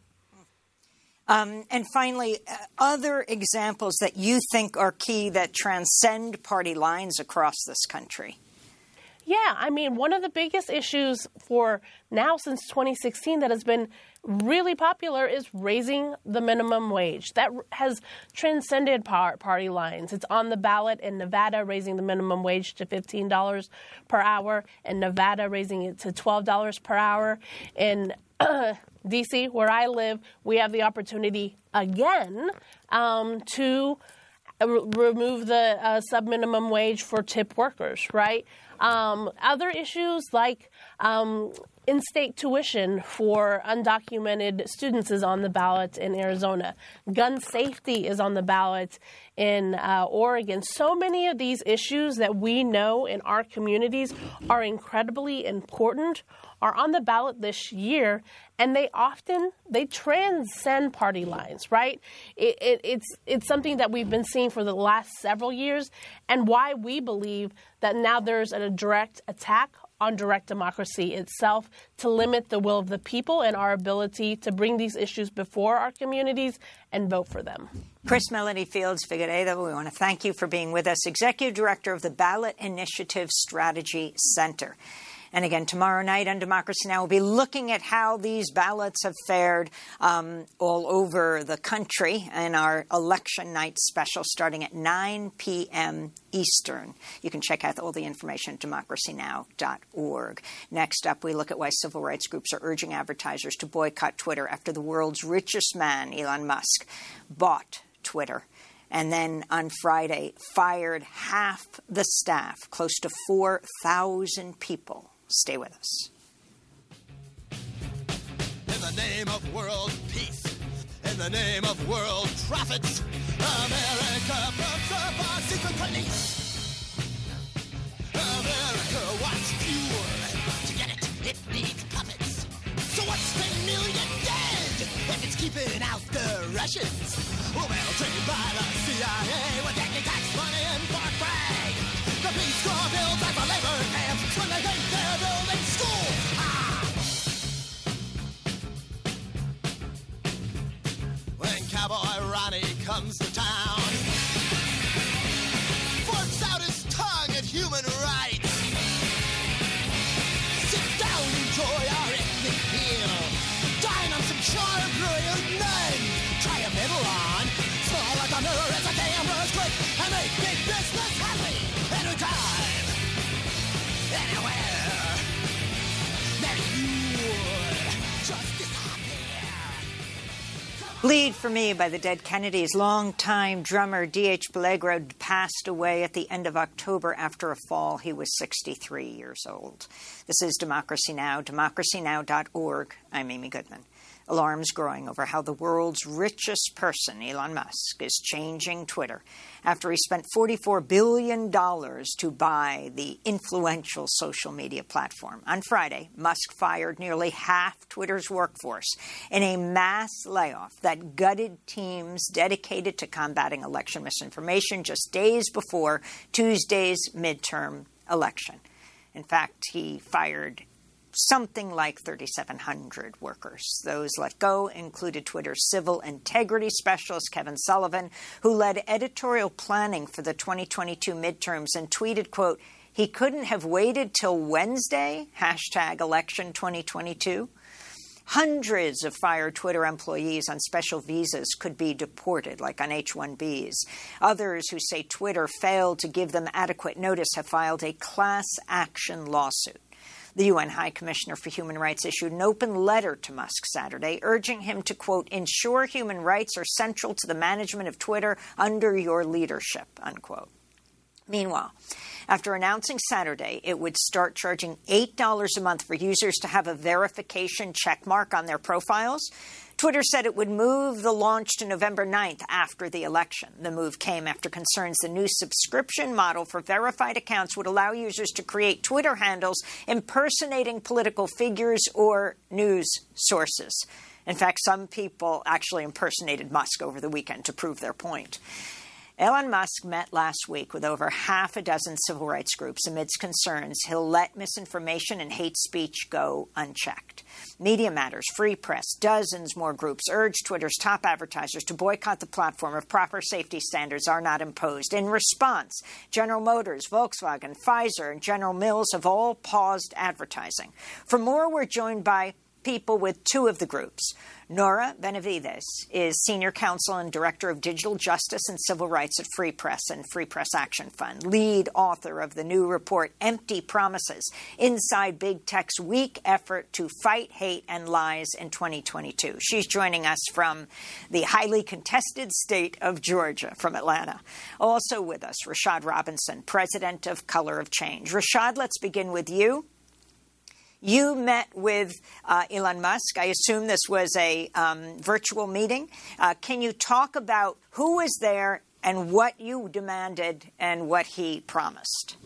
Um, and finally, uh, other examples that you think are key that transcend party lines across this country. Yeah, I mean, one of the biggest issues for now since twenty sixteen that has been really popular is raising the minimum wage. That has transcended par- party lines. It's on the ballot in Nevada, raising the minimum wage to fifteen dollars per hour. In Nevada, raising it to twelve dollars per hour. In uh, D C, where I live, we have the opportunity again um, to r- remove the uh, sub-minimum wage for tip workers, right? Um, other issues like um, in-state tuition for undocumented students is on the ballot in Arizona. Gun safety is on the ballot in uh, Oregon. So many of these issues that we know in our communities are incredibly important are on the ballot this year, and they often they transcend party lines, right? It, it, it's it's something that we've been seeing for the last several years, and why we believe that now there's a direct attack on direct democracy itself to limit the will of the people and our ability to bring these issues before our communities and vote for them. Chris Melody Fields Figueiredo, we want to thank you for being with us, Executive Director of the Ballot Initiative Strategy Center. And again, tomorrow night on Democracy Now! We'll be looking at how these ballots have fared um, all over the country in our election night special starting at nine p.m. Eastern. You can check out all the information at democracy now dot org. Next up, we look at why civil rights groups are urging advertisers to boycott Twitter after the world's richest man, Elon Musk, bought Twitter. And then on Friday, fired half the staff, close to four thousand people. Stay with us. In the name of world peace, in the name of world profits, America puts up our secret police. America wants fuel. To get it, it needs puppets. So what's ten million dead if it's keeping out the Russians? Well, they're trained by the C I A with taking tax money and Fort Bragg. The Peace Corps builds like a labor camp when they think they're building schools. Ah! Bleed for Me by the Dead Kennedys. Longtime drummer D H Peligro passed away at the end of October after a fall. He was sixty-three years old. This is Democracy Now!, democracy now dot org. I'm Amy Goodman. Alarms growing over how the world's richest person, Elon Musk, is changing Twitter after he spent forty-four billion dollars to buy the influential social media platform. On Friday, Musk fired nearly half Twitter's workforce in a mass layoff that gutted teams dedicated to combating election misinformation just days before Tuesday's midterm election. In fact, he fired something like thirty-seven hundred workers. Those let go included Twitter's civil integrity specialist, Kevin Sullivan, who led editorial planning for the twenty twenty-two midterms and tweeted, quote, "He couldn't have waited till Wednesday, hashtag election twenty twenty-two. Hundreds of fired Twitter employees on special visas could be deported, like on H one Bs. Others who say Twitter failed to give them adequate notice have filed a class action lawsuit. The U N High Commissioner for Human Rights issued an open letter to Musk Saturday, urging him to, quote, "ensure human rights are central to the management of Twitter under your leadership," unquote. Meanwhile, after announcing Saturday it would start charging eight dollars a month for users to have a verification checkmark on their profiles, Twitter said it would move the launch to November ninth after the election. The move came after concerns the new subscription model for verified accounts would allow users to create Twitter handles impersonating political figures or news sources. In fact, some people actually impersonated Musk over the weekend to prove their point. Elon Musk met last week with over half a dozen civil rights groups amidst concerns he'll let misinformation and hate speech go unchecked. Media Matters, Free Press, dozens more groups urged Twitter's top advertisers to boycott the platform if proper safety standards are not imposed. In response, General Motors, Volkswagen, Pfizer, and General Mills have all paused advertising. For more, we're joined by people with two of the groups. Nora Benavides is Senior Counsel and Director of Digital Justice and Civil Rights at Free Press and Free Press Action Fund, lead author of the new report, Empty Promises, Inside Big Tech's Weak Effort to Fight Hate and Lies in twenty twenty-two. She's joining us from the highly contested state of Georgia, from Atlanta. Also with us, Rashad Robinson, President of Color of Change. Rashad, let's begin with you. You met with uh, Elon Musk. I assume this was a um, virtual meeting. Uh, can you talk about who was there and what you demanded and what he promised?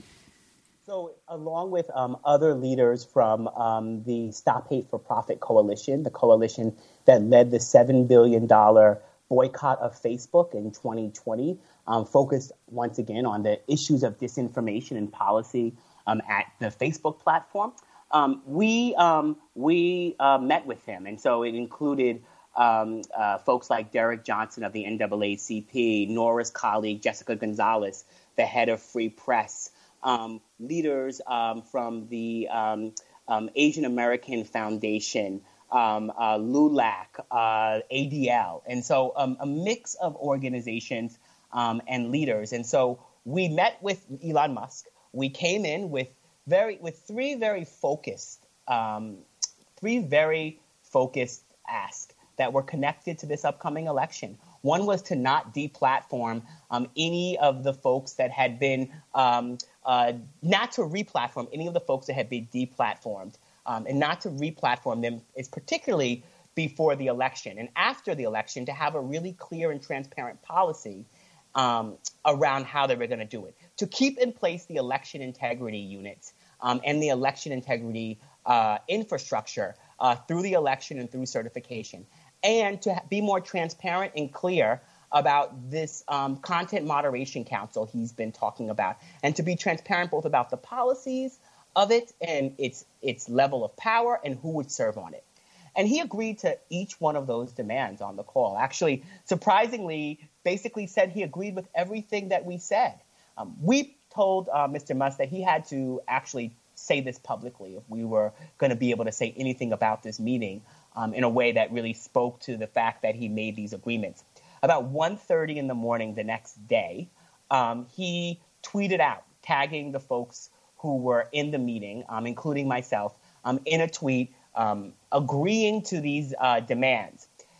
So along with um, other leaders from um, the Stop Hate for Profit Coalition, the coalition that led the seven billion dollars boycott of Facebook in twenty twenty, um, focused once again on the issues of disinformation and policy um, at the Facebook platform. Um, we um, we uh, met with him, and so it included um, uh, folks like Derek Johnson of the N double A C P, Nora's colleague Jessica Gonzalez, the head of Free Press, um, leaders um, from the um, um, Asian American Foundation, um, uh, LULAC, uh, A D L, and so um, a mix of organizations um, and leaders. And so we met with Elon Musk. We came in with Very with three very focused, um, three very focused asks that were connected to this upcoming election. One was to not deplatform um, any of the folks that had been, um, uh, not to replatform any of the folks that had been deplatformed, um, and not to replatform them is particularly before the election and after the election, to have a really clear and transparent policy um, around how they were going to do it. To keep in place the election integrity units um, and the election integrity uh, infrastructure uh, through the election and through certification, and to be more transparent and clear about this um, content moderation council he's been talking about, and to be transparent both about the policies of it and its its level of power and who would serve on it. And he agreed to each one of those demands on the call. Actually, surprisingly, basically said he agreed with everything that we said. Um, we told uh, Mister Musk that he had to actually say this publicly if we were going to be able to say anything about this meeting um, in a way that really spoke to the fact that he made these agreements. About one thirty in the morning the next day, um, he tweeted out, tagging the folks who were in the meeting, um, including myself, um, in a tweet, um, agreeing to these uh, demands.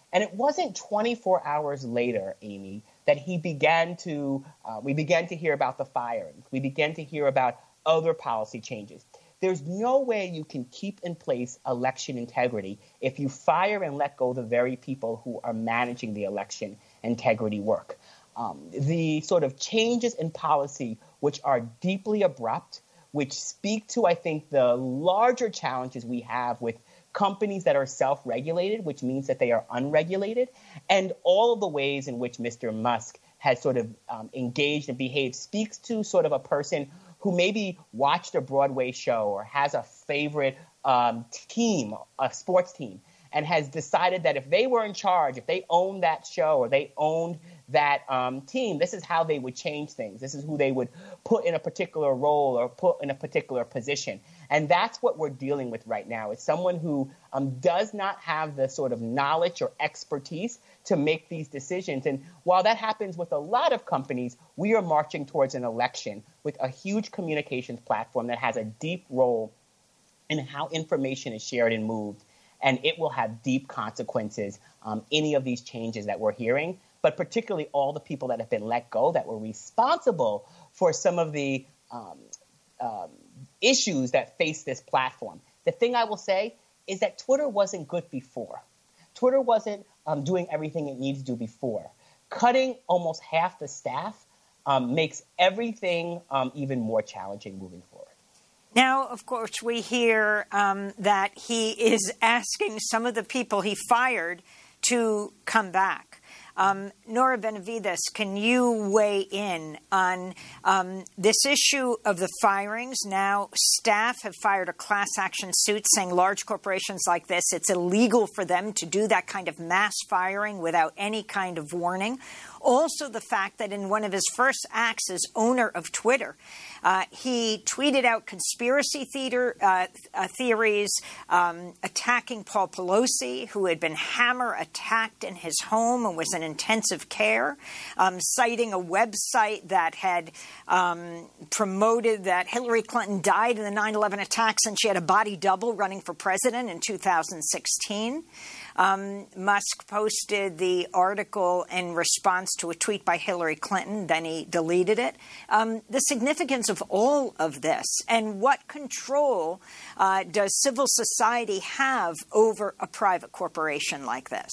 And it wasn't twenty-four hours later, Amy, that he began to, uh, we began to hear about the firings. We began to hear about other policy changes. There's no way you can keep in place election integrity if you fire and let go the very people who are managing the election integrity work. Um, the sort of changes in policy, which are deeply abrupt, which speak to, I think, the larger challenges we have with companies that are self-regulated, which means that they are unregulated, and all of the ways in which Mister Musk has sort of um, engaged and behaved speaks to sort of a person who maybe watched a Broadway show or has a favorite um, team, a sports team, and has decided that if they were in charge, if they owned that show or they owned that um, team, this is how they would change things. This is who they would put in a particular role or put in a particular position. And that's what we're dealing with right now. It's someone who um, does not have the sort of knowledge or expertise to make these decisions. And while that happens with a lot of companies, we are marching towards an election with a huge communications platform that has a deep role in how information is shared and moved. And it will have deep consequences, um, any of these changes that we're hearing, but particularly all the people that have been let go that were responsible for some of the um, um, issues that face this platform. The thing I will say is that Twitter wasn't good before. Twitter wasn't um, doing everything it needs to do before. Cutting almost half the staff um, makes everything um, even more challenging moving forward. Now, of course, we hear um, that he is asking some of the people he fired to come back. Um, Nora Benavides, can you weigh in on um, this issue of the firings? Now, staff have fired a class action suit saying large corporations like this, it's illegal for them to do that kind of mass firing without any kind of warning. Also, the fact that in one of his first acts as owner of Twitter, uh, he tweeted out conspiracy theater, uh, uh, theories um, attacking Paul Pelosi, who had been hammer attacked in his home and was in intensive care, um, citing a website that had um, promoted that Hillary Clinton died in the nine eleven attacks and she had a body double running for president in two thousand sixteen. Um, Musk posted the article in response to a tweet by Hillary Clinton. Then he deleted it. Um, the significance of all of this and what control uh, does civil society have over a private corporation like this?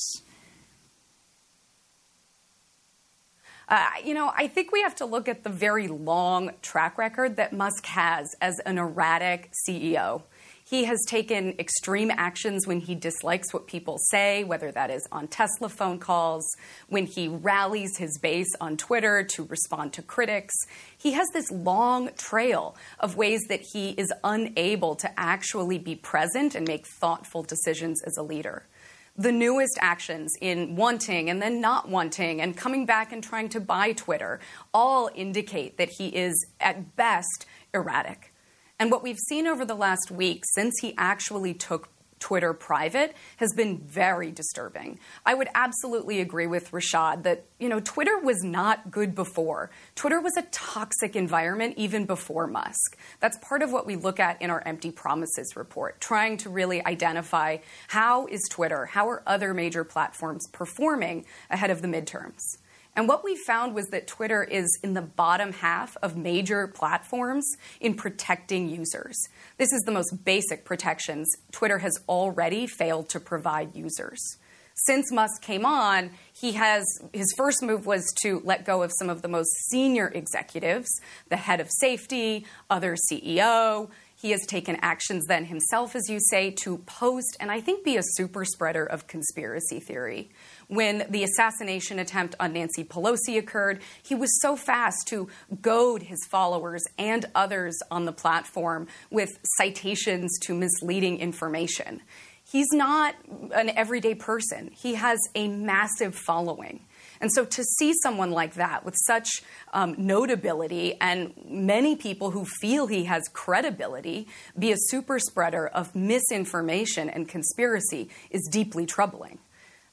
Uh, you know, I think we have to look at the very long track record that Musk has as an erratic C E O. He has taken extreme actions when he dislikes what people say, whether that is on Tesla phone calls, when he rallies his base on Twitter to respond to critics. He has this long trail of ways that he is unable to actually be present and make thoughtful decisions as a leader. The newest actions in wanting and then not wanting and coming back and trying to buy Twitter all indicate that he is, at best, erratic. And what we've seen over the last week since he actually took Twitter private has been very disturbing. I would absolutely agree with Rashad that, you know, Twitter was not good before. Twitter was a toxic environment even before Musk. That's part of what we look at in our Empty Promises report, trying to really identify how is Twitter, how are other major platforms performing ahead of the midterms. And what we found was that Twitter is in the bottom half of major platforms in protecting users. This is the most basic protections Twitter has already failed to provide users. Since Musk came on, he has his first move was to let go of some of the most senior executives, the head of safety, other C E O. He has taken actions then himself, as you say, to post and I think be a super spreader of conspiracy theory. When the assassination attempt on Nancy Pelosi occurred, he was so fast to goad his followers and others on the platform with citations to misleading information. He's not an everyday person. He has a massive following. And so to see someone like that with such um, notability and many people who feel he has credibility be a super spreader of misinformation and conspiracy is deeply troubling.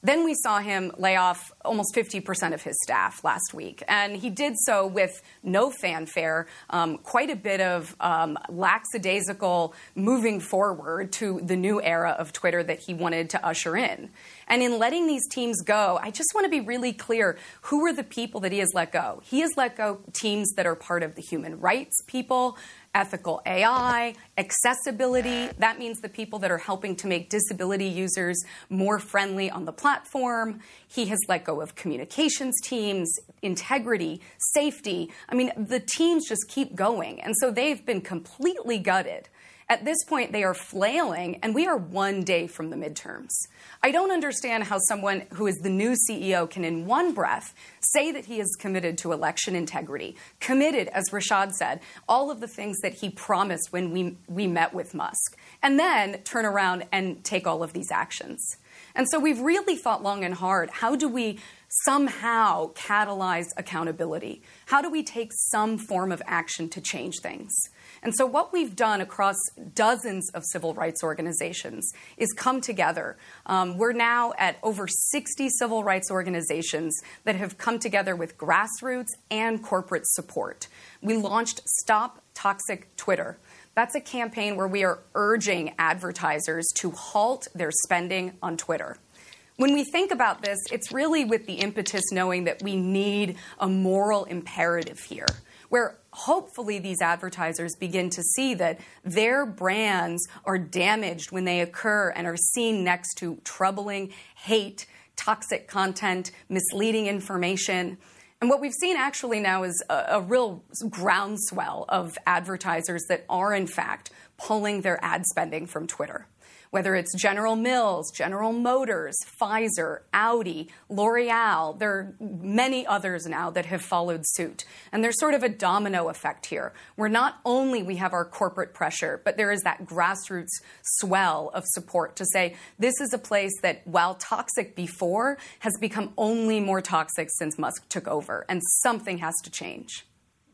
Then we saw him lay off almost fifty percent of his staff last week. And he did so with no fanfare, um, quite a bit of um, lackadaisical moving forward to the new era of Twitter that he wanted to usher in. And in letting these teams go, I just want to be really clear, who are the people that he has let go? He has let go teams that are part of the human rights people, ethical A I, accessibility. That means the people that are helping to make disability users more friendly on the platform. He has let go of communications teams, integrity, safety. I mean, the teams just keep going. And so they've been completely gutted. At this point, they are flailing, and we are one day from the midterms. I don't understand how someone who is the new C E O can, in one breath, say that he is committed to election integrity, committed, as Rashad said, all of the things that he promised when we, we met with Musk, and then turn around and take all of these actions. And so we've really thought long and hard, how do we somehow catalyze accountability? How do we take some form of action to change things? And so what we've done across dozens of civil rights organizations is come together. Um, we're now at over sixty civil rights organizations that have come together with grassroots and corporate support. We launched Stop Toxic Twitter. That's a campaign where we are urging advertisers to halt their spending on Twitter. When we think about this, it's really with the impetus knowing that we need a moral imperative here, where hopefully these advertisers begin to see that their brands are damaged when they occur and are seen next to troubling hate, toxic content, misleading information. And what we've seen actually now is a, a real groundswell of advertisers that are, in fact, pulling their ad spending from Twitter. Whether it's General Mills, General Motors, Pfizer, Audi, L'Oreal, there are many others now that have followed suit. And there's sort of a domino effect here, where not only we have our corporate pressure, but there is that grassroots swell of support to say this is a place that, while toxic before, has become only more toxic since Musk took over, and something has to change.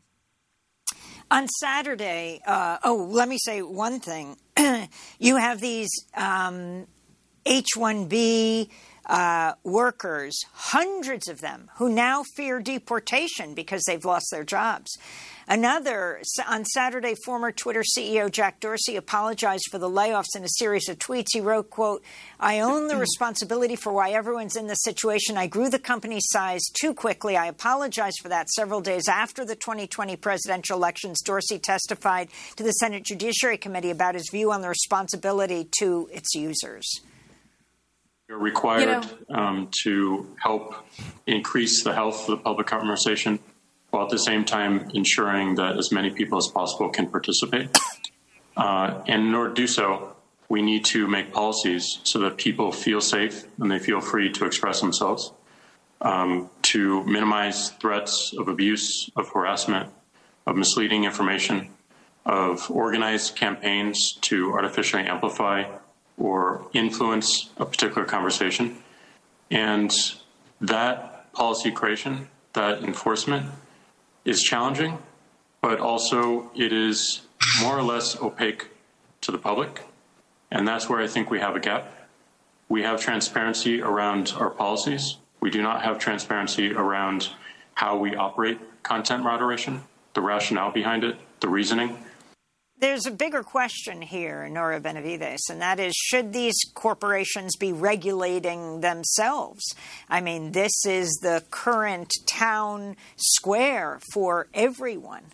On Saturday, uh, oh, let me say one thing. You have these um, H one B uh, workers, hundreds of them, who now fear deportation because they've lost their jobs. Another, on Saturday, former Twitter C E O Jack Dorsey apologized for the layoffs in a series of tweets. He wrote, quote, "I own the responsibility for why everyone's in this situation. I grew the company's size too quickly. I apologize for that." Several days after the twenty twenty presidential elections, Dorsey testified to the Senate Judiciary Committee about his view on the responsibility to its users. We're required you know, um, to help increase the health of the public conversation, while at the same time ensuring that as many people as possible can participate. Uh, and in order to do so, we need to make policies so that people feel safe and they feel free to express themselves, um, to minimize threats of abuse, of harassment, of misleading information, of organized campaigns to artificially amplify or influence a particular conversation. And that policy creation, that enforcement, is challenging, but also it is more or less opaque to the public. And that's where I think we have a gap. We have transparency around our policies. We do not have transparency around how we operate content moderation, the rationale behind it, the reasoning. There's a bigger question here, Nora Benavides, and that is, should these corporations be regulating themselves? I mean, this is the current town square for everyone.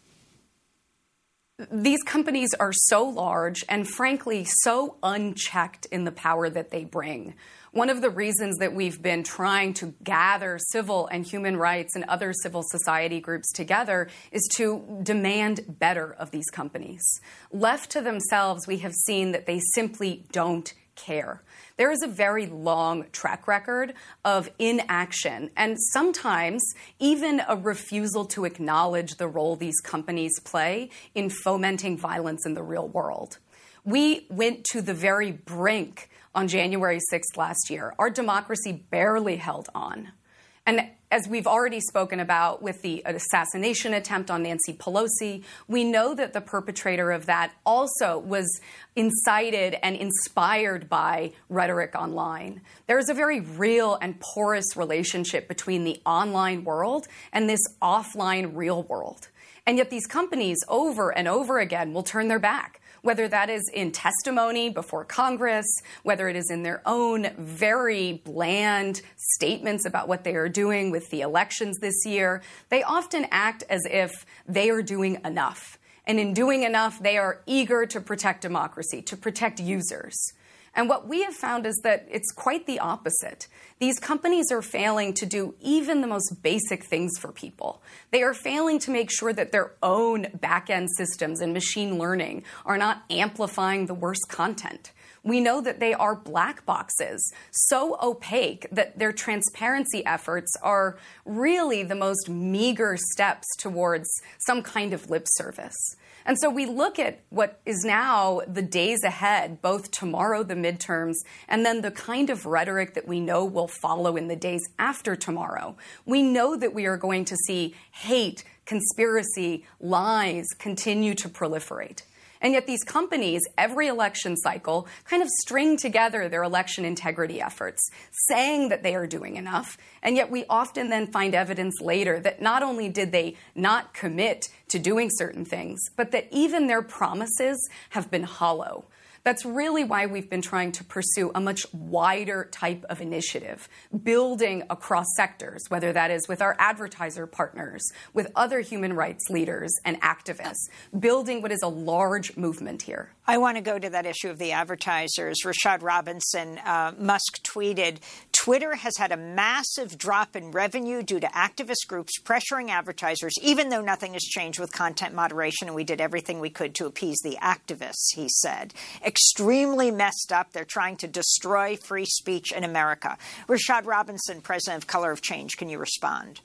These companies are so large and, frankly, so unchecked in the power that they bring. One of the reasons that we've been trying to gather civil and human rights and other civil society groups together is to demand better of these companies. Left to themselves, we have seen that they simply don't care. There is a very long track record of inaction and sometimes even a refusal to acknowledge the role these companies play in fomenting violence in the real world. We went to the very brink on January sixth last year. Our democracy barely held on. And as we've already spoken about with the assassination attempt on Nancy Pelosi, we know that the perpetrator of that also was incited and inspired by rhetoric online. There is a very real and porous relationship between the online world and this offline real world. And yet these companies over and over again will turn their back, whether that is in testimony before Congress, whether it is in their own very bland statements about what they are doing with the elections this year. They often act as if they are doing enough. And in doing enough, they are eager to protect democracy, to protect users. And what we have found is that it's quite the opposite. These companies are failing to do even the most basic things for people. They are failing to make sure that their own back-end systems and machine learning are not amplifying the worst content. We know that they are black boxes, so opaque that their transparency efforts are really the most meager steps towards some kind of lip service. And so we look at what is now the days ahead, both tomorrow, the midterms, and then the kind of rhetoric that we know will follow in the days after tomorrow. We know that we are going to see hate, conspiracy, lies continue to proliferate. And yet these companies, every election cycle, kind of string together their election integrity efforts, saying that they are doing enough. And yet we often then find evidence later that not only did they not commit to doing certain things, but that even their promises have been hollow. That's really why we've been trying to pursue a much wider type of initiative, building across sectors, whether that is with our advertiser partners, with other human rights leaders and activists, building what is a large movement here. I want to go to that issue of the advertisers. Rashad Robinson, uh, Musk tweeted, Twitter has had a massive drop in revenue due to activist groups pressuring advertisers, even though nothing has changed with content moderation, and we did everything we could to appease the activists, he said. Extremely messed up. They're trying to destroy free speech in America. Rashad Robinson, president of Color of Change, can you respond?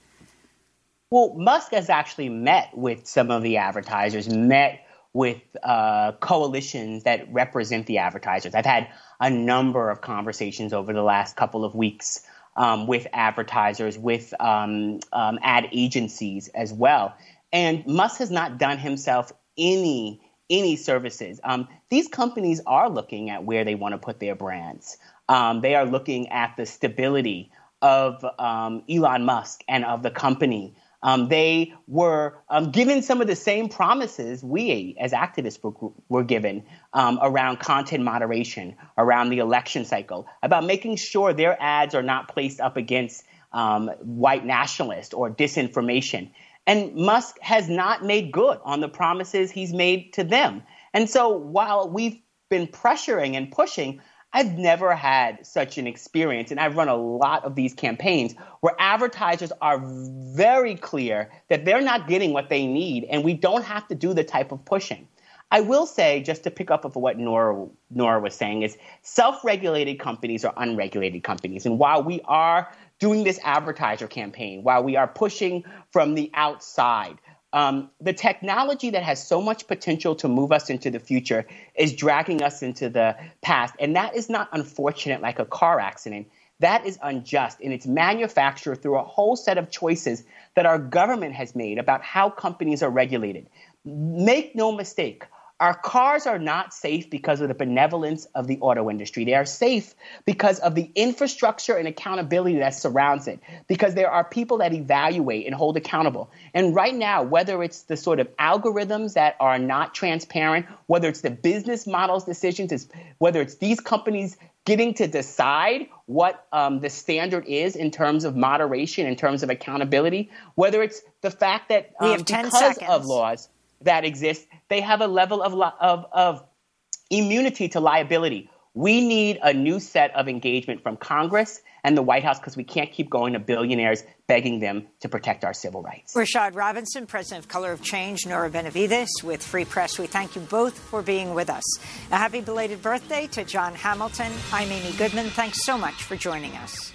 Well, Musk has actually met with some of the advertisers, met with uh, coalitions that represent the advertisers. I've had a number of conversations over the last couple of weeks um, with advertisers, with um, um, ad agencies as well. And Musk has not done himself any any services. Um, these companies are looking at where they want to put their brands. Um, they are looking at the stability of um, Elon Musk and of the company. Um, they were um, given some of the same promises we as activists were, were given um, around content moderation, around the election cycle, about making sure their ads are not placed up against um, white nationalists or disinformation. And Musk has not made good on the promises he's made to them. And so while we've been pressuring and pushing, I've never had such an experience, and I've run a lot of these campaigns where advertisers are very clear that they're not getting what they need, and we don't have to do the type of pushing. I will say, just to pick up of what Nora, Nora was saying, is self-regulated companies are unregulated companies. And while we are doing this advertiser campaign, while we are pushing from the outside, Um, the technology that has so much potential to move us into the future is dragging us into the past. And that is not unfortunate like a car accident. That is unjust. And it's manufactured through a whole set of choices that our government has made about how companies are regulated. Make no mistake. Our cars are not safe because of the benevolence of the auto industry. They are safe because of the infrastructure and accountability that surrounds it, because there are people that evaluate and hold accountable. And right now, whether it's the sort of algorithms that are not transparent, whether it's the business models decisions, whether it's these companies getting to decide what um, the standard is in terms of moderation, in terms of accountability, whether it's the fact that um, we have ten because seconds. of laws that exist, they have a level of, of of immunity to liability. We need a new set of engagement from Congress and the White House because we can't keep going to billionaires begging them to protect our civil rights. Rashad Robinson, president of Color of Change, Nora Benavides with Free Press. We thank you both for being with us. A happy belated birthday to John Hamilton. I'm Amy Goodman. Thanks so much for joining us.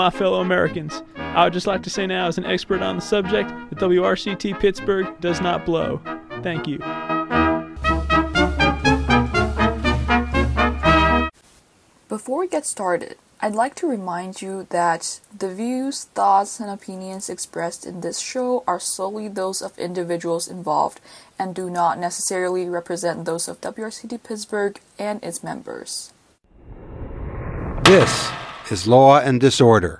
my fellow Americans. I would just like to say now, as an expert on the subject, that W R C T Pittsburgh does not blow. Thank you. Before we get started, I'd like to remind you that the views, thoughts, and opinions expressed in this show are solely those of individuals involved and do not necessarily represent those of W R C T Pittsburgh and its members. This is Law and Disorder.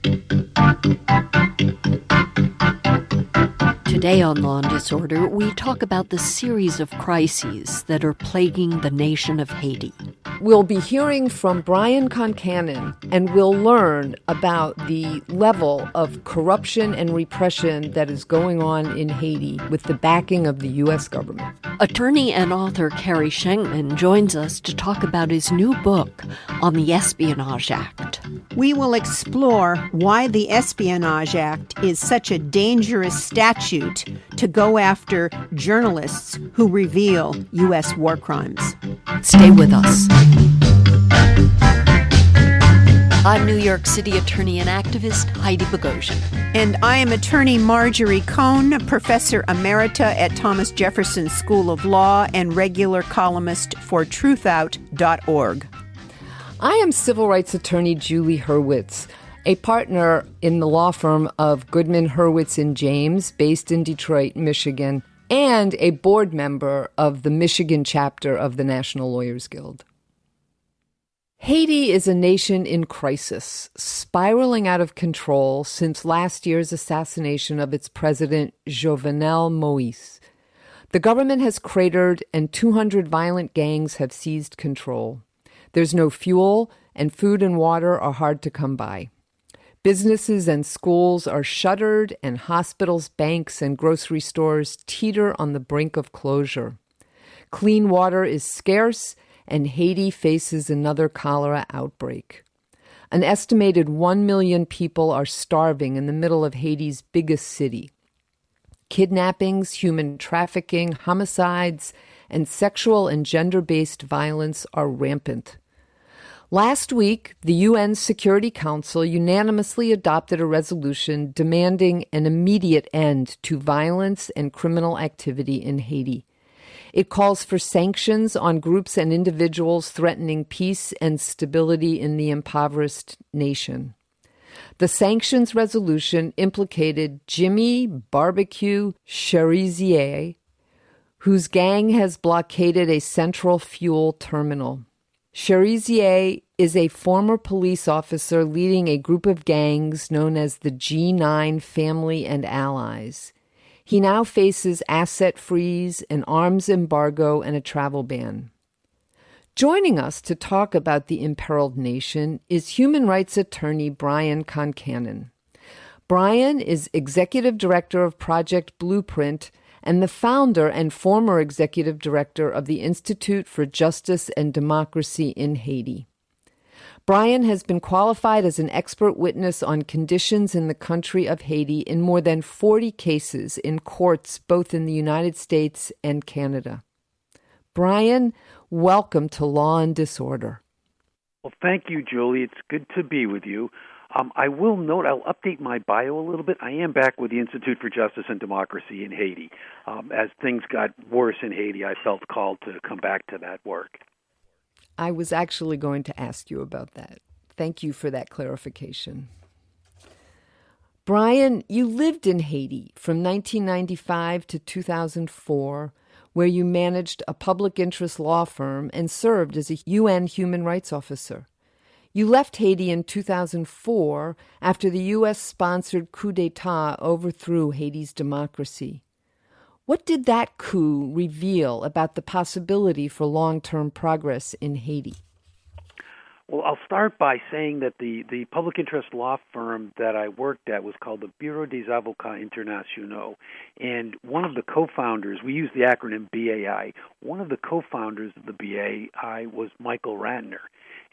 Today on Law and Disorder, we talk about the series of crises that are plaguing the nation of Haiti. We'll be hearing from Brian Concannon, and we'll learn about the level of corruption and repression that is going on in Haiti with the backing of the U S government. Attorney and author Kerry Schenkman joins us to talk about his new book on the Espionage Act. We will explore why the Espionage Act is such a dangerous statute to go after journalists who reveal U S war crimes. Stay with us. I'm New York City attorney and activist Heidi Bogosian. And I am attorney Marjorie Cohn, professor emerita at Thomas Jefferson School of Law and regular columnist for truth out dot org. I am civil rights attorney Julie Hurwitz, a partner in the law firm of Goodman, Hurwitz and James, based in Detroit, Michigan, and a board member of the Michigan chapter of the National Lawyers Guild. Haiti is a nation in crisis, spiraling out of control since last year's assassination of its president, Jovenel Moïse. The government has cratered and two hundred violent gangs have seized control. There's no fuel, and food and water are hard to come by. Businesses and schools are shuttered, and hospitals, banks, and grocery stores teeter on the brink of closure. Clean water is scarce, and Haiti faces another cholera outbreak. An estimated one million people are starving in the middle of Haiti's biggest city. Kidnappings, human trafficking, homicides, and sexual and gender-based violence are rampant. Last week, the U N Security Council unanimously adopted a resolution demanding an immediate end to violence and criminal activity in Haiti. It calls for sanctions on groups and individuals threatening peace and stability in the impoverished nation. The sanctions resolution implicated Jimmy Barbecue Cherizier, whose gang has blockaded a central fuel terminal. Cherizier is a former police officer leading a group of gangs known as the G nine Family and Allies. He now faces asset freeze, an arms embargo, and a travel ban. Joining us to talk about the imperiled nation is human rights attorney Brian Concannon. Brian is executive director of Project Blueprint and the founder and former executive director of the Institute for Justice and Democracy in Haiti. Brian has been qualified as an expert witness on conditions in the country of Haiti in more than forty cases in courts both in the United States and Canada. Brian, welcome to Law and Disorder. Well, thank you, Julie. It's good to be with you. Um, I will note, I'll update my bio a little bit. I am back with the Institute for Justice and Democracy in Haiti. Um, as things got worse in Haiti, I felt called to come back to that work. I was actually going to ask you about that. Thank you for that clarification. Brian, you lived in Haiti from nineteen ninety-five to two thousand four, where you managed a public interest law firm and served as a U N human rights officer. You left Haiti in two thousand four after the U S-sponsored coup d'etat overthrew Haiti's democracy. What did that coup reveal about the possibility for long-term progress in Haiti? Well, I'll start by saying that the, the public interest law firm that I worked at was called the Bureau des Avocats Internationaux. And one of the co-founders, we use the acronym B A I, one of the co-founders of the B A I was Michael Ratner.